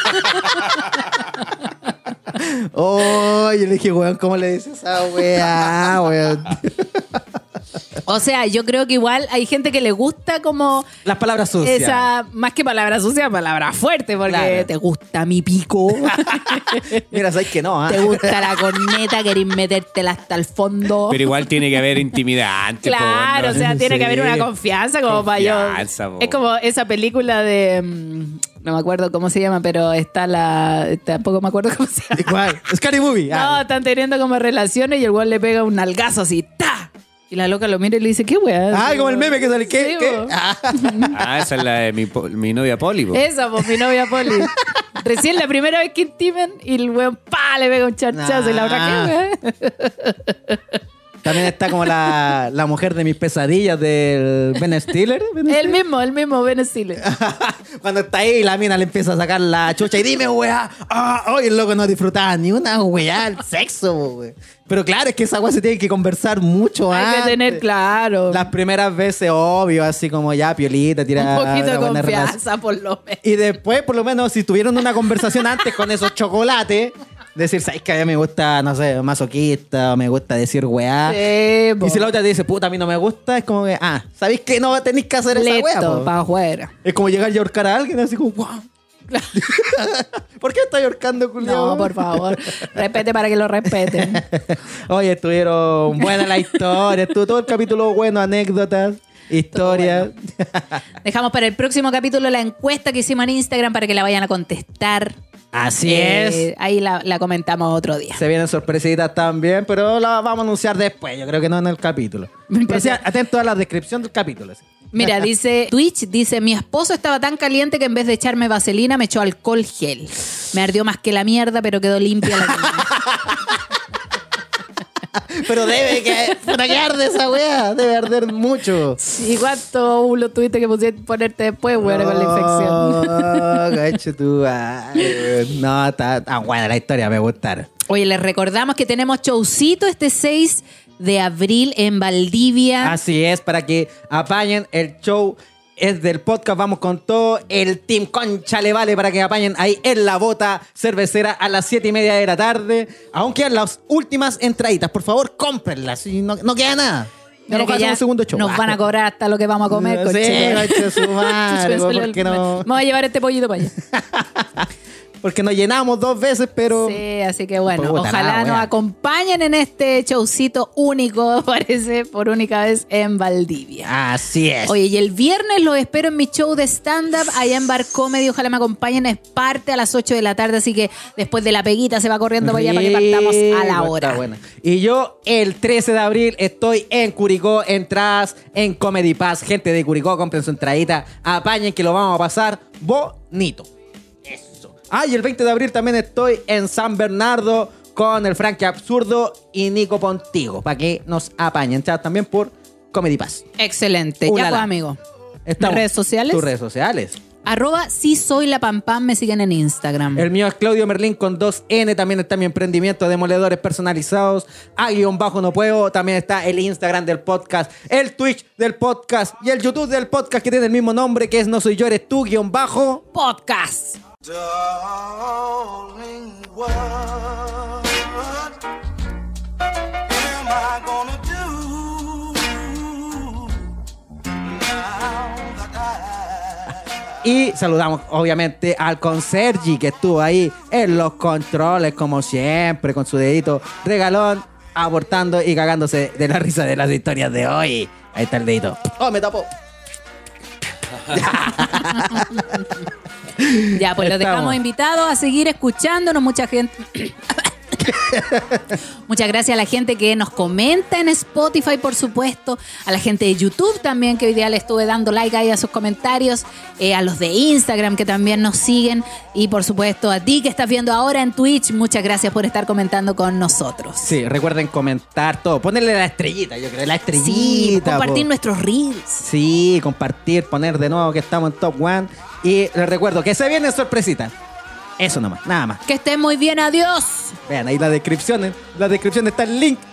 Oh, yo le dije, weón, ¿cómo le dices esa wea, weón? O sea, yo creo que igual hay gente que le gusta como Las palabras sucias. esa, más que palabra sucia, palabra fuerte, porque Claro. te gusta mi pico, Mira, sabes que no, ¿ah? te gusta la corneta, querés metértela hasta el fondo. Pero igual tiene que haber intimidad antes. po, Claro, ¿no? o sea, tiene que haber Sí. una confianza como para yo. Confianza, po. Es como esa película de No me acuerdo cómo se llama, pero está tampoco me acuerdo cómo se llama. Igual. Scary Movie. No, están teniendo como relaciones y el weón le pega un nalgazo así, ¡ta! Y la loca lo mira y le dice, ¿qué weá? Como el meme que sale. ¿Qué? Sí, ¿Qué? bo. Esa es la de mi novia Poli, po. Esa, pues mi novia Poli. Recién la primera vez que intimen y el weón, ¡pa! Le pega un charchazo y la otra, ¿qué weá? También está como la mujer de mis pesadillas del Ben Stiller. El mismo Ben Stiller. Cuando está ahí, la mina le empieza a sacar la chucha y dime, weá. Oye, el loco no disfrutaba ni una weá, el sexo, weá. Pero claro, es que esa weá se tiene que conversar mucho Hay antes. que tener claro. Las primeras veces, obvio, así como ya, piolita, tira. Un poquito de buena confianza, por lo menos. Y después, por lo menos, si tuvieron una conversación antes con esos chocolates, decir, ¿sabes que a mí me gusta, no sé, masoquista, o me gusta decir weá? Sí, po. Y si la otra te dice, puta, a mí no me gusta, es como que, ¿sabéis que no tenéis que hacer esa weá? Listo, po? para afuera. Es como llegar y ahorcar a alguien, así como, wow. ¿Por qué estás ahorcando, culiao? No, por favor. Respete para que lo respeten. Oye, estuvieron buenas las historias, estuvo todo el capítulo bueno, anécdotas, historias. Dejamos para el próximo capítulo la encuesta que hicimos en Instagram para que la vayan a contestar. Así es. Ahí la comentamos otro día. Se vienen sorpresitas también, pero la vamos a anunciar después. Yo creo que no en el capítulo. Pero sí, atento a la descripción del capítulo. Sí. Mira, dice Twitch, mi esposo estaba tan caliente que en vez de echarme vaselina me echó alcohol gel. Me ardió más que la mierda, pero quedó limpia la mierda. Pero debe que arde esa weá. Debe arder mucho. ¿Y cuánto lo tuviste que ponerte después, güey, con la infección? Cacho tú. No, está buena la historia, me gustaron. Oye, les recordamos que tenemos showcito este 6 de abril en Valdivia. Así es, para que apañen el show. Es del podcast Vamos con Todo. El Team Concha le vale para que apañen ahí en la bota cervecera a las 7:30 de la tarde. Aún quedan las últimas entraditas. Por favor, cómprenlas. No queda nada. Ya Mira nos que hacemos ya un segundo show. nos van a cobrar hasta lo que vamos a comer, Sí, coche. concha su madre, ¿por qué no? Me voy a llevar este pollito para allá. Porque nos llenamos 2 veces, pero... Sí, así que bueno, Puta, ojalá nada, nos wea. acompañen en este showcito único, parece, por única vez en Valdivia. Así es. Oye, y el viernes los espero en mi show de stand-up allá en Bar Comedy. Ojalá me acompañen. Es parte a las 8 de la tarde, así que después de la peguita se va corriendo para allá para que partamos a la Está hora. buena. Y yo el 13 de abril estoy en Curicó, entradas en Comedy Pass. Gente de Curicó, compren su entradita, apañen que lo vamos a pasar bonito. Eso. Y el 20 de abril también estoy en San Bernardo con el Frankie Absurdo y Nico Pontigo, para que nos apañen. Entradas también por Comedy Pass. Excelente. Ulala. Ya pues, amigo. Estamos. ¿Redes sociales? Tus redes sociales. @sí soy la pam pam, me siguen en Instagram. El mío es Claudio Merlín con 2N. También está mi emprendimiento de demoledores personalizados. _, no puedo. También está el Instagram del podcast, el Twitch del podcast y el YouTube del podcast que tiene el mismo nombre, que es No Soy Yo, Eres Tú _ Podcast. Darling, what am I gonna do now that Y saludamos obviamente al conserje que estuvo ahí en los controles como siempre, con su dedito regalón, aportando y cagándose de la risa de las historias de hoy. Ahí está el dedito. ¡Oh, me tapó! Ya, pues los Estamos. dejamos invitados a seguir escuchándonos. Mucha gente. Muchas gracias a la gente que nos comenta en Spotify, por supuesto. A la gente de YouTube también, que hoy día le estuve dando like ahí a sus comentarios. A los de Instagram que también nos siguen. Y por supuesto a ti que estás viendo ahora en Twitch. Muchas gracias por estar comentando con nosotros. Sí, recuerden comentar todo. Ponerle la estrellita, yo creo, la estrellita. Sí, compartir po. nuestros reels. Sí, compartir, poner de nuevo que estamos en Top One. Y les recuerdo que se viene sorpresita. Eso nomás, nada más. Que estén muy bien, adiós. Vean ahí la descripción. En la descripción está el link.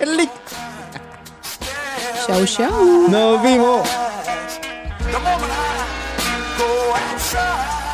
Chau, chau. Nos vimos. the moment I go outside.